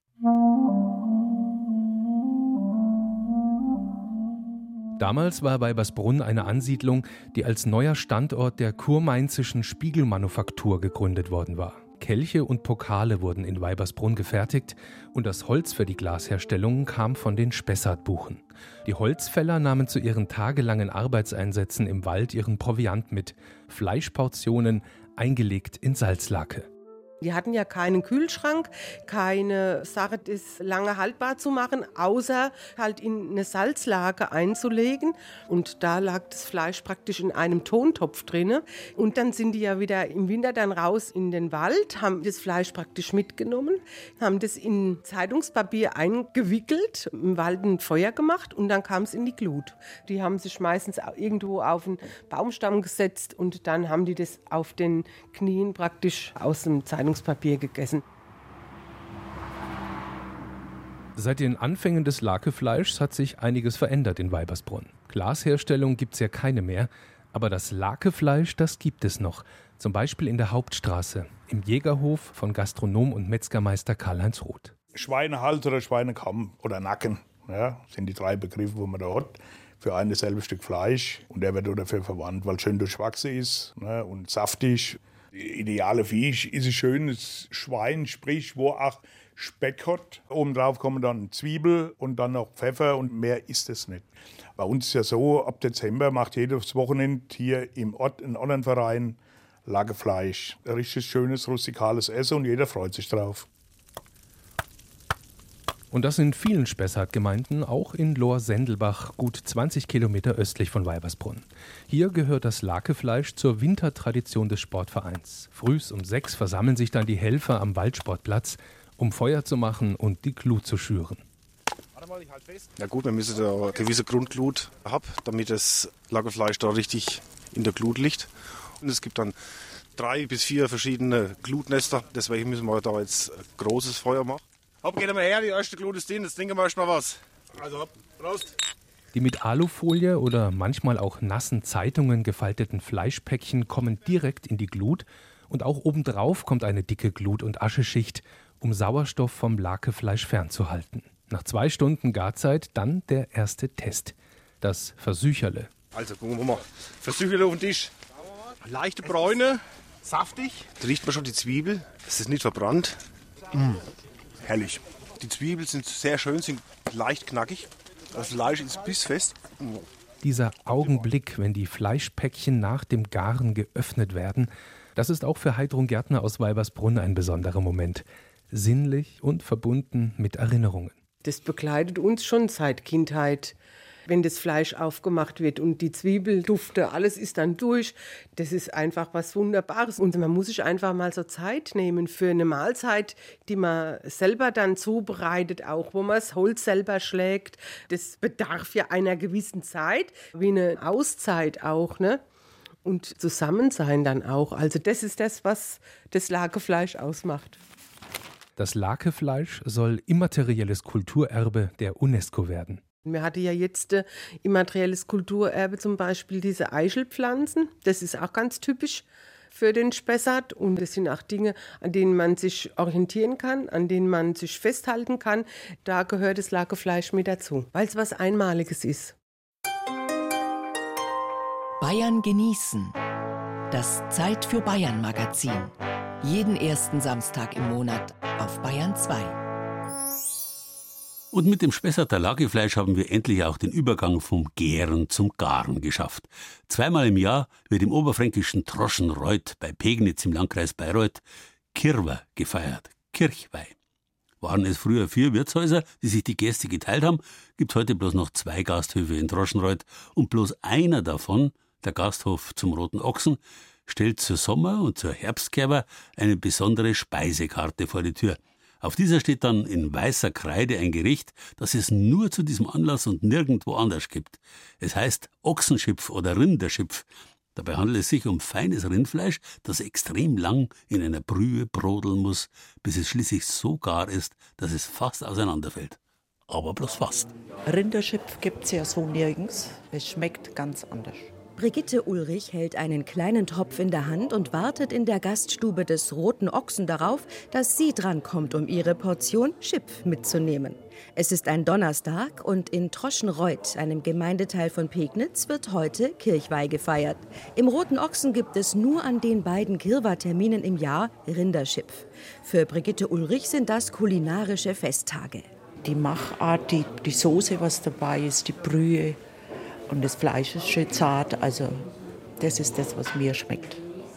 Damals war Weibersbrunn eine Ansiedlung, die als neuer Standort der kurmainzischen Spiegelmanufaktur gegründet worden war. Kelche und Pokale wurden in Weibersbrunn gefertigt und das Holz für die Glasherstellung kam von den Spessartbuchen. Die Holzfäller nahmen zu ihren tagelangen Arbeitseinsätzen im Wald ihren Proviant mit, Fleischportionen eingelegt in Salzlake. Die hatten ja keinen Kühlschrank, keine Sache, das lange haltbar zu machen, außer halt in eine Salzlake einzulegen. Und da lag das Fleisch praktisch in einem Tontopf drin. Und dann sind die ja wieder im Winter dann raus in den Wald, haben das Fleisch praktisch mitgenommen, haben das in Zeitungspapier eingewickelt, im Wald ein Feuer gemacht und dann kam es in die Glut. Die haben sich meistens irgendwo auf einen Baumstamm gesetzt und dann haben die das auf den Knien praktisch aus dem Zeitungspapier Papier gegessen. Seit den Anfängen des Lakefleischs hat sich einiges verändert in Weibersbrunn. Glasherstellung gibt es ja keine mehr, aber das Lakefleisch, das gibt es noch. Zum Beispiel in der Hauptstraße, im Jägerhof von Gastronom und Metzgermeister Karl-Heinz Roth. Schweinehals oder Schweinekamm oder Nacken, ja, sind die drei Begriffe, wo man da hat. Für ein dasselbe Stück Fleisch und der wird dafür verwandt, weil es schön durchwachsen ist, ne, und saftig. Ideale Fisch ist ein schönes Schwein, sprich, wo auch Speck hat. Obendrauf kommen dann Zwiebel und dann noch Pfeffer und mehr ist es nicht. Bei uns ist ja so, ab Dezember macht jedes Wochenende hier im Ort in anderen Verein Lakefleisch. Ein richtig schönes rustikales Essen und jeder freut sich drauf. Und das in vielen Spessart-Gemeinden, auch in Lohr-Sendelbach, gut zwanzig Kilometer östlich von Weibersbrunn. Hier gehört das Lakefleisch zur Wintertradition des Sportvereins. Frühs um sechs versammeln sich dann die Helfer am Waldsportplatz, um Feuer zu machen und die Glut zu schüren. Ja gut, wir müssen da eine gewisse Grundglut haben, damit das Lakefleisch da richtig in der Glut liegt. Und es gibt dann drei bis vier verschiedene Glutnester, deswegen müssen wir da jetzt ein großes Feuer machen. Hopp, geht mal her, die erste Glut ist drin, jetzt trinken wir erstmal was. Also hopp, Prost. Die mit Alufolie oder manchmal auch nassen Zeitungen gefalteten Fleischpäckchen kommen direkt in die Glut und auch obendrauf kommt eine dicke Glut- und Ascheschicht, um Sauerstoff vom Lakefleisch fernzuhalten. Nach zwei Stunden Garzeit dann der erste Test, das Versücherle. Also gucken wir mal, Versücherle auf den Tisch. Leichte Bräune, saftig. Da riecht man schon die Zwiebel, es ist nicht verbrannt. Mm. Herrlich. Die Zwiebeln sind sehr schön, sind leicht knackig. Das Fleisch ist bissfest. Dieser Augenblick, wenn die Fleischpäckchen nach dem Garen geöffnet werden, das ist auch für Heidrun Gärtner aus Weibersbrunn ein besonderer Moment. Sinnlich und verbunden mit Erinnerungen. Das begleitet uns schon seit Kindheit. Wenn das Fleisch aufgemacht wird und die Zwiebeldufte, alles ist dann durch. Das ist einfach was Wunderbares. Und man muss sich einfach mal so Zeit nehmen für eine Mahlzeit, die man selber dann zubereitet, auch wo man das Holz selber schlägt. Das bedarf ja einer gewissen Zeit, wie eine Auszeit auch, ne? Und Zusammensein dann auch. Also das ist das, was das Lakefleisch ausmacht. Das Lakefleisch soll immaterielles Kulturerbe der UNESCO werden. Wir hatten ja jetzt äh, immaterielles Kulturerbe, zum Beispiel diese Eichelpflanzen. Das ist auch ganz typisch für den Spessart. Und das sind auch Dinge, an denen man sich orientieren kann, an denen man sich festhalten kann. Da gehört das Lakefleisch mit dazu, weil es was Einmaliges ist. Bayern genießen. Das Zeit für Bayern Magazin. Jeden ersten Samstag im Monat auf Bayern zwei. Und mit dem Spessarter Lakefleisch haben wir endlich auch den Übergang vom Gären zum Garen geschafft. Zweimal im Jahr wird im oberfränkischen Troschenreuth bei Pegnitz im Landkreis Bayreuth Kirwa gefeiert, Kirchweih. Waren es früher vier Wirtshäuser, die sich die Gäste geteilt haben, gibt heute bloß noch zwei Gasthöfe in Troschenreuth und bloß einer davon, der Gasthof zum Roten Ochsen, stellt zur Sommer- und zur Herbstkerwa eine besondere Speisekarte vor die Tür. Auf dieser steht dann in weißer Kreide ein Gericht, das es nur zu diesem Anlass und nirgendwo anders gibt. Es heißt Ochsenschipf oder Rinderschipf. Dabei handelt es sich um feines Rindfleisch, das extrem lang in einer Brühe brodeln muss, bis es schließlich so gar ist, dass es fast auseinanderfällt. Aber bloß fast. Rinderschipf gibt es ja so nirgends. Es schmeckt ganz anders. Brigitte Ulrich hält einen kleinen Topf in der Hand und wartet in der Gaststube des Roten Ochsen darauf, dass sie drankommt, um ihre Portion Schipf mitzunehmen. Es ist ein Donnerstag und in Troschenreuth, einem Gemeindeteil von Pegnitz, wird heute Kirchweih gefeiert. Im Roten Ochsen gibt es nur an den beiden Kirwa-Terminen im Jahr Rinderschipf. Für Brigitte Ulrich sind das kulinarische Festtage. Die Machart, die, die Soße, was dabei ist, die Brühe. Und das Fleisch ist schön zart, also das ist das, was mir schmeckt.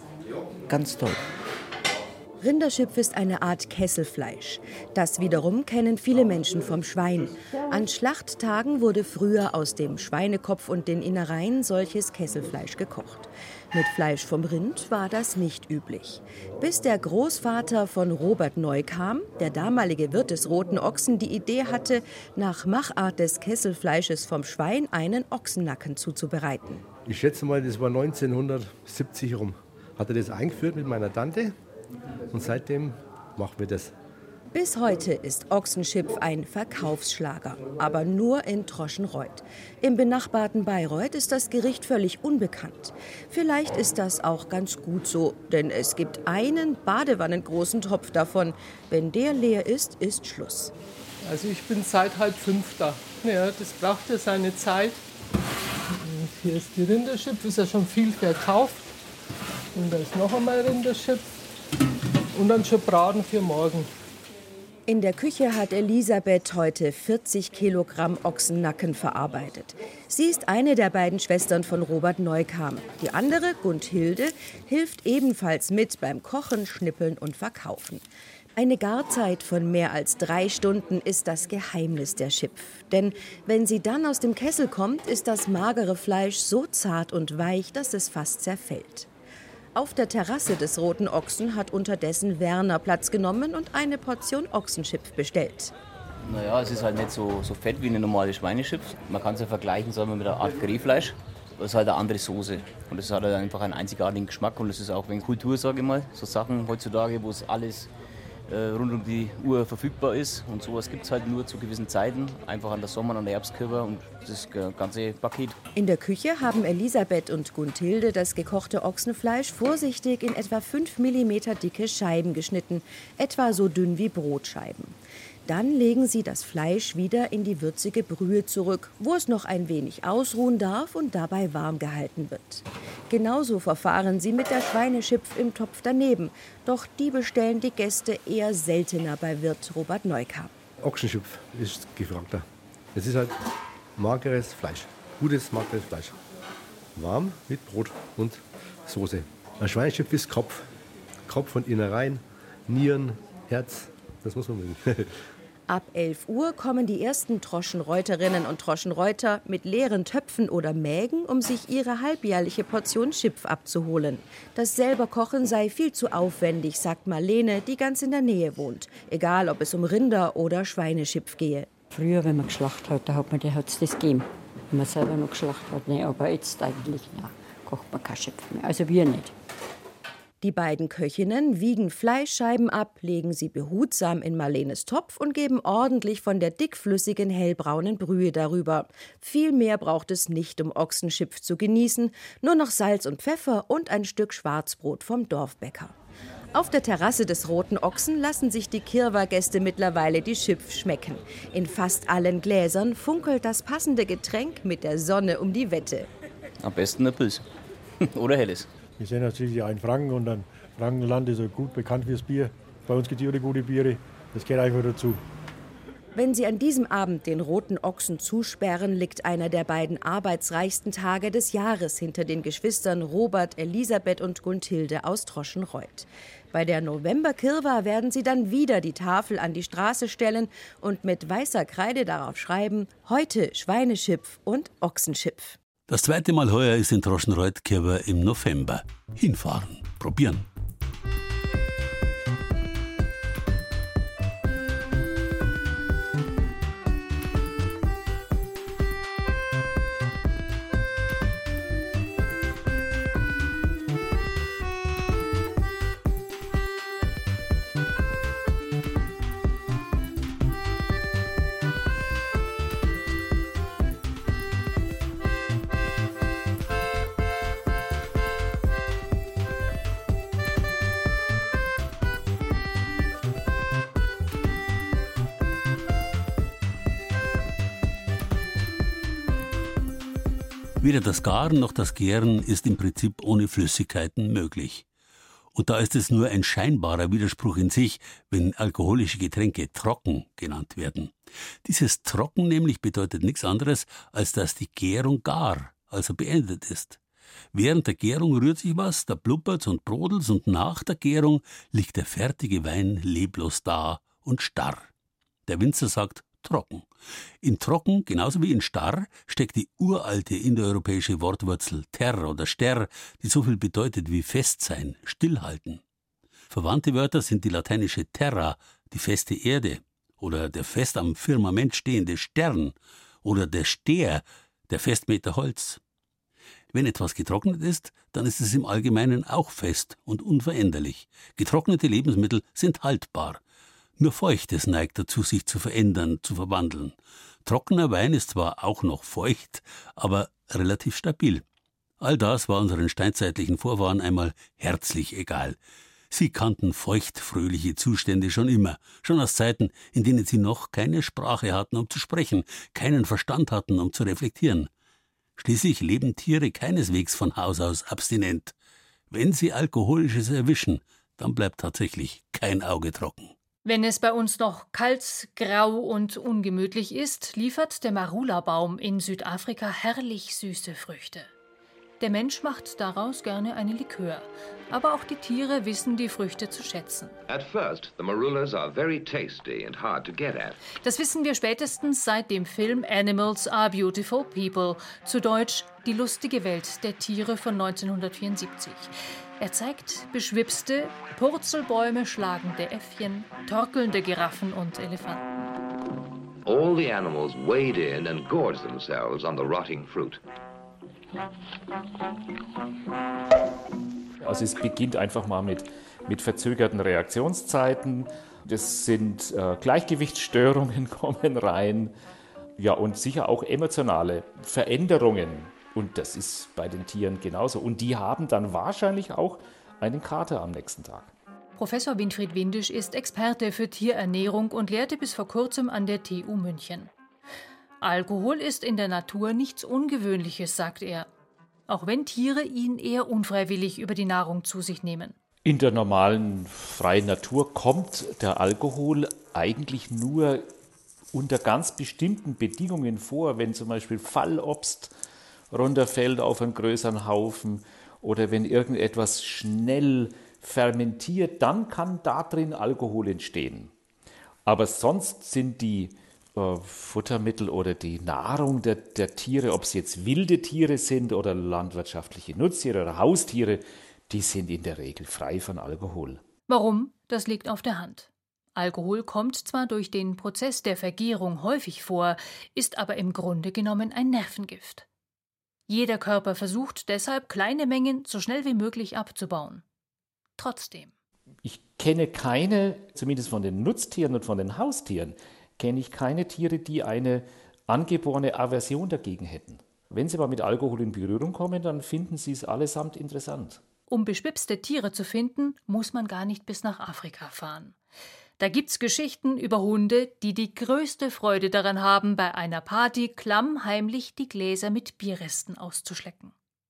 Ganz toll. Rinderschipf ist eine Art Kesselfleisch. Das wiederum kennen viele Menschen vom Schwein. An Schlachttagen wurde früher aus dem Schweinekopf und den Innereien solches Kesselfleisch gekocht. Mit Fleisch vom Rind war das nicht üblich. Bis der Großvater von Robert Neu kam, der damalige Wirt des Roten Ochsen, die Idee hatte, nach Machart des Kesselfleisches vom Schwein einen Ochsennacken zuzubereiten. Ich schätze mal, das war neunzehnhundertsiebzig rum. Hat er das eingeführt mit meiner Tante und seitdem machen wir das. Bis heute ist Ochsenschipf ein Verkaufsschlager, aber nur in Troschenreuth. Im benachbarten Bayreuth ist das Gericht völlig unbekannt. Vielleicht ist das auch ganz gut so, denn es gibt einen badewannengroßen Topf davon. Wenn der leer ist, ist Schluss. Also ich bin seit halb fünf da. Ja, das braucht ja seine Zeit. Und hier ist die Rinderschipf, ist ja schon viel verkauft. Und da ist noch einmal Rinderschipf und dann schon Braten für morgen. In der Küche hat Elisabeth heute vierzig Kilogramm Ochsennacken verarbeitet. Sie ist eine der beiden Schwestern von Robert Neukam. Die andere, Gunthilde, hilft ebenfalls mit beim Kochen, Schnippeln und Verkaufen. Eine Garzeit von mehr als drei Stunden ist das Geheimnis der Schipf. Denn wenn sie dann aus dem Kessel kommt, ist das magere Fleisch so zart und weich, dass es fast zerfällt. Auf der Terrasse des Roten Ochsen hat unterdessen Werner Platz genommen und eine Portion Ochsenschipf bestellt. Naja, es ist halt nicht so, so fett wie eine normale Schweineschipf. Man kann es ja vergleichen, sagen wir, mit einer Art Grillfleisch. Das ist halt eine andere Soße. Und es hat halt einfach einen einzigartigen Geschmack. Und es ist auch wegen Kultur, sage ich mal. So Sachen heutzutage, wo es alles äh, rund um die Uhr verfügbar ist. Und sowas gibt es halt nur zu gewissen Zeiten. Einfach an der Sommer-, an der Herbstkörper und das ganze Paket. In der Küche haben Elisabeth und Gunthilde das gekochte Ochsenfleisch vorsichtig in etwa fünf Millimeter dicke Scheiben geschnitten. Etwa so dünn wie Brotscheiben. Dann legen sie das Fleisch wieder in die würzige Brühe zurück, wo es noch ein wenig ausruhen darf und dabei warm gehalten wird. Genauso verfahren sie mit der Schweineschipf im Topf daneben. Doch die bestellen die Gäste eher seltener bei Wirt Robert Neukam. Ochsenschipf ist gefragter. Es ist halt mageres Fleisch, gutes mageres Fleisch. Warm mit Brot und Soße. Ein Schweineschipf ist Kopf. Kopf und Innereien, Nieren, Herz, das muss man mögen. Ab elf Uhr kommen die ersten Troschenreuterinnen und Troschenreuter mit leeren Töpfen oder Mägen, um sich ihre halbjährliche Portion Schipf abzuholen. Das selber Kochen sei viel zu aufwendig, sagt Marlene, die ganz in der Nähe wohnt. Egal, ob es um Rinder- oder Schweineschipf gehe. Früher, wenn man geschlachtet hat, da hat man es das gegeben. Wenn man selber noch geschlachtet hat, nee, aber jetzt eigentlich na, kocht man kein Schipf mehr. Also wir nicht. Die beiden Köchinnen wiegen Fleischscheiben ab, legen sie behutsam in Marlenes Topf und geben ordentlich von der dickflüssigen hellbraunen Brühe darüber. Viel mehr braucht es nicht, um Ochsenschipf zu genießen. Nur noch Salz und Pfeffer und ein Stück Schwarzbrot vom Dorfbäcker. Auf der Terrasse des Roten Ochsen lassen sich die Kirwa-Gäste mittlerweile die Schipf schmecken. In fast allen Gläsern funkelt das passende Getränk mit der Sonne um die Wette. Am besten ein Pils oder Helles. Wir sind natürlich ein Franken und ein Frankenland ist ja gut bekannt fürs Bier. Bei uns gibt es gute Biere, das gehört einfach dazu. Wenn Sie an diesem Abend den Roten Ochsen zusperren, liegt einer der beiden arbeitsreichsten Tage des Jahres hinter den Geschwistern Robert, Elisabeth und Gunthilde aus Troschenreuth. Bei der November-Kirwa werden sie dann wieder die Tafel an die Straße stellen und mit weißer Kreide darauf schreiben: Heute Schweineschipf und Ochsenschipf. Das zweite Mal heuer ist in Troschenreuth-Kirwa im November. Hinfahren, probieren. Weder das Garen noch das Gären ist im Prinzip ohne Flüssigkeiten möglich. Und da ist es nur ein scheinbarer Widerspruch in sich, wenn alkoholische Getränke trocken genannt werden. Dieses Trocken nämlich bedeutet nichts anderes, als dass die Gärung gar, also beendet ist. Während der Gärung rührt sich was, da blubbert's und brodelt's und nach der Gärung liegt der fertige Wein leblos da und starr. Der Winzer sagt trocken. In trocken, genauso wie in starr, steckt die uralte indoeuropäische Wortwurzel ter oder ster, die so viel bedeutet wie fest sein, stillhalten. Verwandte Wörter sind die lateinische terra, die feste Erde, oder der fest am Firmament stehende Stern, oder der Steher, der Festmeter Holz. Wenn etwas getrocknet ist, dann ist es im Allgemeinen auch fest und unveränderlich. Getrocknete Lebensmittel sind haltbar. Nur Feuchtes neigt dazu, sich zu verändern, zu verwandeln. Trockener Wein ist zwar auch noch feucht, aber relativ stabil. All das war unseren steinzeitlichen Vorfahren einmal herzlich egal. Sie kannten feuchtfröhliche Zustände schon immer, schon aus Zeiten, in denen sie noch keine Sprache hatten, um zu sprechen, keinen Verstand hatten, um zu reflektieren. Schließlich leben Tiere keineswegs von Haus aus abstinent. Wenn sie Alkoholisches erwischen, dann bleibt tatsächlich kein Auge trocken. Wenn es bei uns noch kalt, grau und ungemütlich ist, liefert der Marula-Baum in Südafrika herrlich süße Früchte. Der Mensch macht daraus gerne eine Likör, aber auch die Tiere wissen die Früchte zu schätzen. At first, the marulas are very tasty and hard to get at. Das wissen wir spätestens seit dem Film Animals are Beautiful People, zu Deutsch Die lustige Welt der Tiere von neunzehnhundertvierundsiebzig. Er zeigt beschwipste, Purzelbäume schlagende Äffchen, torkelnde Giraffen und Elefanten. All the animals wade in and gorge themselves on the rotting fruit. Also es beginnt einfach mal mit, mit verzögerten Reaktionszeiten. Das sind äh, Gleichgewichtsstörungen kommen rein. Ja, und sicher auch emotionale Veränderungen. Und das ist bei den Tieren genauso. Und die haben dann wahrscheinlich auch einen Kater am nächsten Tag. Professor Winfried Windisch ist Experte für Tierernährung und lehrte bis vor kurzem an der T U München. Alkohol ist in der Natur nichts Ungewöhnliches, sagt er. Auch wenn Tiere ihn eher unfreiwillig über die Nahrung zu sich nehmen. In der normalen freien Natur kommt der Alkohol eigentlich nur unter ganz bestimmten Bedingungen vor, wenn zum Beispiel Fallobst runterfällt auf einen größeren Haufen oder wenn irgendetwas schnell fermentiert, dann kann da drin Alkohol entstehen. Aber sonst sind die äh, Futtermittel oder die Nahrung der, der Tiere, ob es jetzt wilde Tiere sind oder landwirtschaftliche Nutztiere oder Haustiere, die sind in der Regel frei von Alkohol. Warum? Das liegt auf der Hand. Alkohol kommt zwar durch den Prozess der Vergärung häufig vor, ist aber im Grunde genommen ein Nervengift. Jeder Körper versucht deshalb, kleine Mengen so schnell wie möglich abzubauen. Trotzdem. Ich kenne keine, zumindest von den Nutztieren und von den Haustieren, kenne ich keine Tiere, die eine angeborene Aversion dagegen hätten. Wenn sie mal mit Alkohol in Berührung kommen, dann finden sie es allesamt interessant. Um beschwipste Tiere zu finden, muss man gar nicht bis nach Afrika fahren. Da gibt's Geschichten über Hunde, die die größte Freude daran haben, bei einer Party klammheimlich die Gläser mit Bierresten auszuschlecken.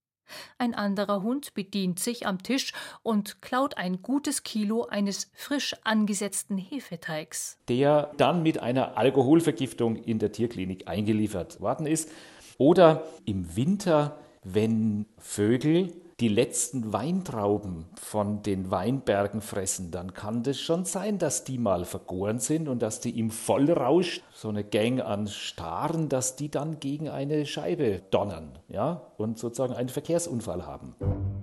Ein anderer Hund bedient sich am Tisch und klaut ein gutes Kilo eines frisch angesetzten Hefeteigs, der dann mit einer Alkoholvergiftung in der Tierklinik eingeliefert worden ist. Oder im Winter, wenn Vögel die letzten Weintrauben von den Weinbergen fressen, dann kann das schon sein, dass die mal vergoren sind und dass die im Vollrausch, so eine Gang an Staren, dass die dann gegen eine Scheibe donnern, ja, und sozusagen einen Verkehrsunfall haben.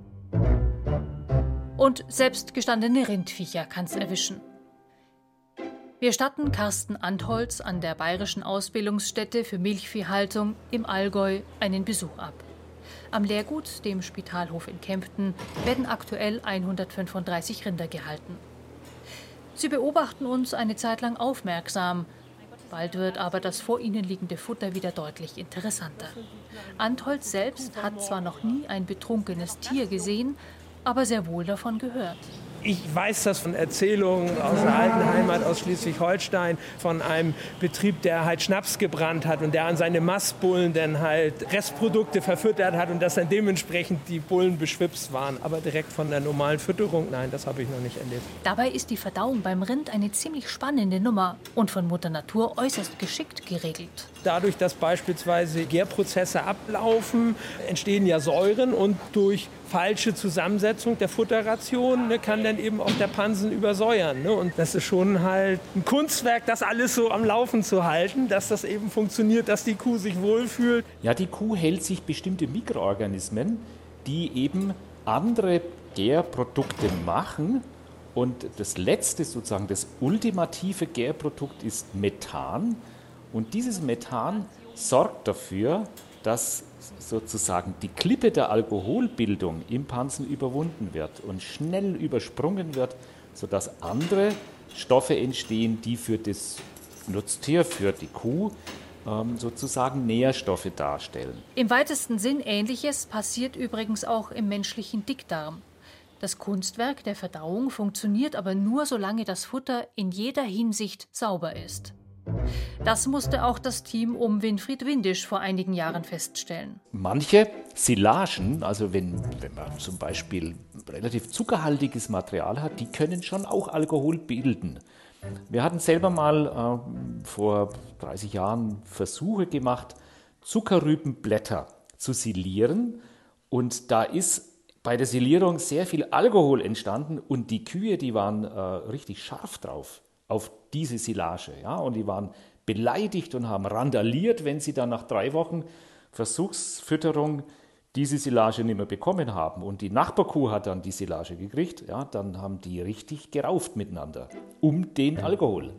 Und selbst gestandene Rindviecher kann's erwischen. Wir statten Carsten Antholz an der Bayerischen Ausbildungsstätte für Milchviehhaltung im Allgäu einen Besuch ab. Am Lehrgut, dem Spitalhof in Kempten, werden aktuell hundertfünfunddreißig Rinder gehalten. Sie beobachten uns eine Zeit lang aufmerksam. Bald wird aber das vor ihnen liegende Futter wieder deutlich interessanter. Antholz selbst hat zwar noch nie ein betrunkenes Tier gesehen, aber sehr wohl davon gehört. Ich weiß das von Erzählungen aus der alten Heimat, aus Schleswig-Holstein, von einem Betrieb, der halt Schnaps gebrannt hat und der an seine Mastbullen dann halt Restprodukte verfüttert hat und dass dann dementsprechend die Bullen beschwipst waren. Aber direkt von der normalen Fütterung, nein, das habe ich noch nicht erlebt. Dabei ist die Verdauung beim Rind eine ziemlich spannende Nummer und von Mutter Natur äußerst geschickt geregelt. Dadurch, dass beispielsweise Gärprozesse ablaufen, entstehen ja Säuren und durch falsche Zusammensetzung der Futterration ne, kann dann eben auch der Pansen übersäuern. Ne? Und das ist schon halt ein Kunstwerk, das alles so am Laufen zu halten, dass das eben funktioniert, dass die Kuh sich wohlfühlt. Ja, die Kuh hält sich bestimmte Mikroorganismen, die eben andere Gärprodukte machen. Und das letzte, sozusagen das ultimative Gärprodukt ist Methan. Und dieses Methan sorgt dafür, dass sozusagen die Klippe der Alkoholbildung im Pansen überwunden wird und schnell übersprungen wird, sodass andere Stoffe entstehen, die für das Nutztier, für die Kuh ähm, sozusagen Nährstoffe darstellen. Im weitesten Sinn Ähnliches passiert übrigens auch im menschlichen Dickdarm. Das Kunstwerk der Verdauung funktioniert aber nur, solange das Futter in jeder Hinsicht sauber ist. Das musste auch das Team um Winfried Windisch vor einigen Jahren feststellen. Manche Silagen, also wenn, wenn man zum Beispiel relativ zuckerhaltiges Material hat, die können schon auch Alkohol bilden. Wir hatten selber mal äh, vor dreißig Jahren Versuche gemacht, Zuckerrübenblätter zu silieren. Und da ist bei der Silierung sehr viel Alkohol entstanden und die Kühe, die waren äh, richtig scharf drauf, auf diese Silage. Ja? Und die waren beleidigt und haben randaliert, wenn sie dann nach drei Wochen Versuchsfütterung diese Silage nicht mehr bekommen haben. Und die Nachbarkuh hat dann die Silage gekriegt. Ja? Dann haben die richtig gerauft miteinander um den Alkohol.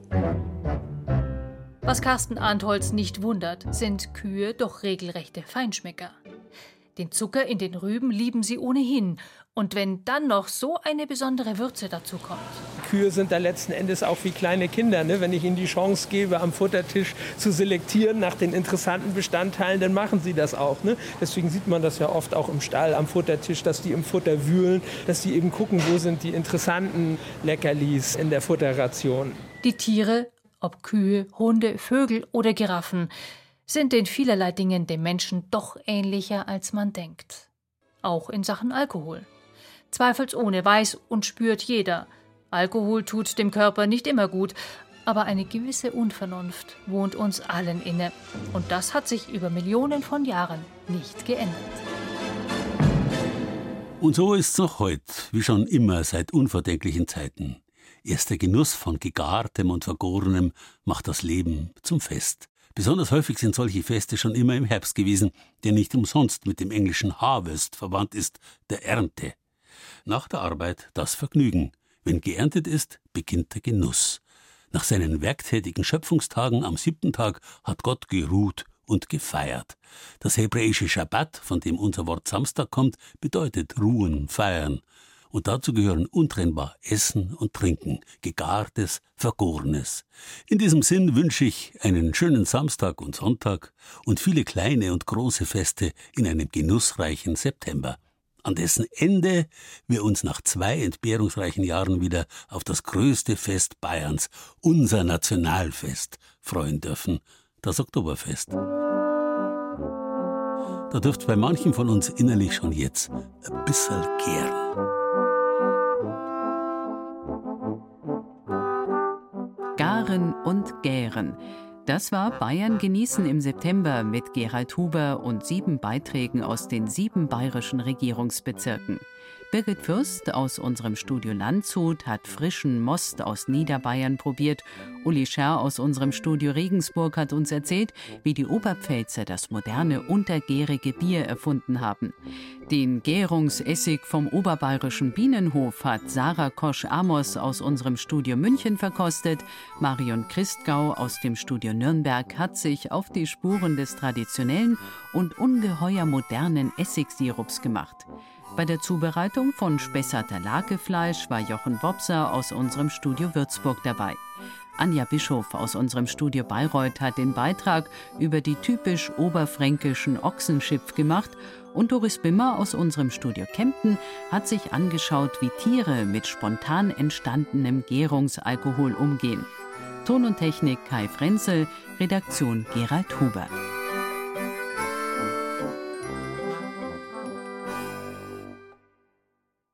Was Carsten Antholz nicht wundert, sind Kühe doch regelrechte Feinschmecker. Den Zucker in den Rüben lieben sie ohnehin. Und wenn dann noch so eine besondere Würze dazu kommt. Kühe sind da letzten Endes auch wie kleine Kinder. Ne? Wenn ich ihnen die Chance gebe, am Futtertisch zu selektieren nach den interessanten Bestandteilen, dann machen sie das auch. Ne? Deswegen sieht man das ja oft auch im Stall, am Futtertisch, dass die im Futter wühlen, dass die eben gucken, wo sind die interessanten Leckerlis in der Futterration. Die Tiere, ob Kühe, Hunde, Vögel oder Giraffen, sind in vielerlei Dingen dem Menschen doch ähnlicher, als man denkt. Auch in Sachen Alkohol. Zweifelsohne weiß und spürt jeder, Alkohol tut dem Körper nicht immer gut, aber eine gewisse Unvernunft wohnt uns allen inne. Und das hat sich über Millionen von Jahren nicht geändert. Und so ist's noch heute, wie schon immer seit unvordenklichen Zeiten. Erst der Genuss von Gegartem und Vergorenem macht das Leben zum Fest. Besonders häufig sind solche Feste schon immer im Herbst gewesen, der nicht umsonst mit dem englischen Harvest verwandt ist, der Ernte. Nach der Arbeit das Vergnügen. Wenn geerntet ist, beginnt der Genuss. Nach seinen werktätigen Schöpfungstagen am siebten Tag hat Gott geruht und gefeiert. Das hebräische Schabbat, von dem unser Wort Samstag kommt, bedeutet ruhen, feiern. Und dazu gehören untrennbar Essen und Trinken, Gegartes, Vergorenes. In diesem Sinn wünsche ich einen schönen Samstag und Sonntag und viele kleine und große Feste in einem genussreichen September, an dessen Ende wir uns nach zwei entbehrungsreichen Jahren wieder auf das größte Fest Bayerns, unser Nationalfest, freuen dürfen, das Oktoberfest. Da dürft bei manchen von uns innerlich schon jetzt ein bisschen gären. Garen und Gären. Das war Bayern genießen im September mit Gerald Huber und sieben Beiträgen aus den sieben bayerischen Regierungsbezirken. Birgit Fürst aus unserem Studio Landshut hat frischen Most aus Niederbayern probiert. Uli Scherr aus unserem Studio Regensburg hat uns erzählt, wie die Oberpfälzer das moderne untergärige Bier erfunden haben. Den Gärungsessig vom oberbayerischen Bienenhof hat Sarah Kosch-Amos aus unserem Studio München verkostet. Marion Christgau aus dem Studio Nürnberg hat sich auf die Spuren des traditionellen und ungeheuer modernen Essigsirups gemacht. Bei der Zubereitung von Spessarter Lakefleisch war Jochen Wopser aus unserem Studio Würzburg dabei. Anja Bischof aus unserem Studio Bayreuth hat den Beitrag über die typisch oberfränkischen Ochsenschipf gemacht und Doris Bimmer aus unserem Studio Kempten hat sich angeschaut, wie Tiere mit spontan entstandenem Gärungsalkohol umgehen. Ton und Technik Kai Frenzel, Redaktion Gerald Huber.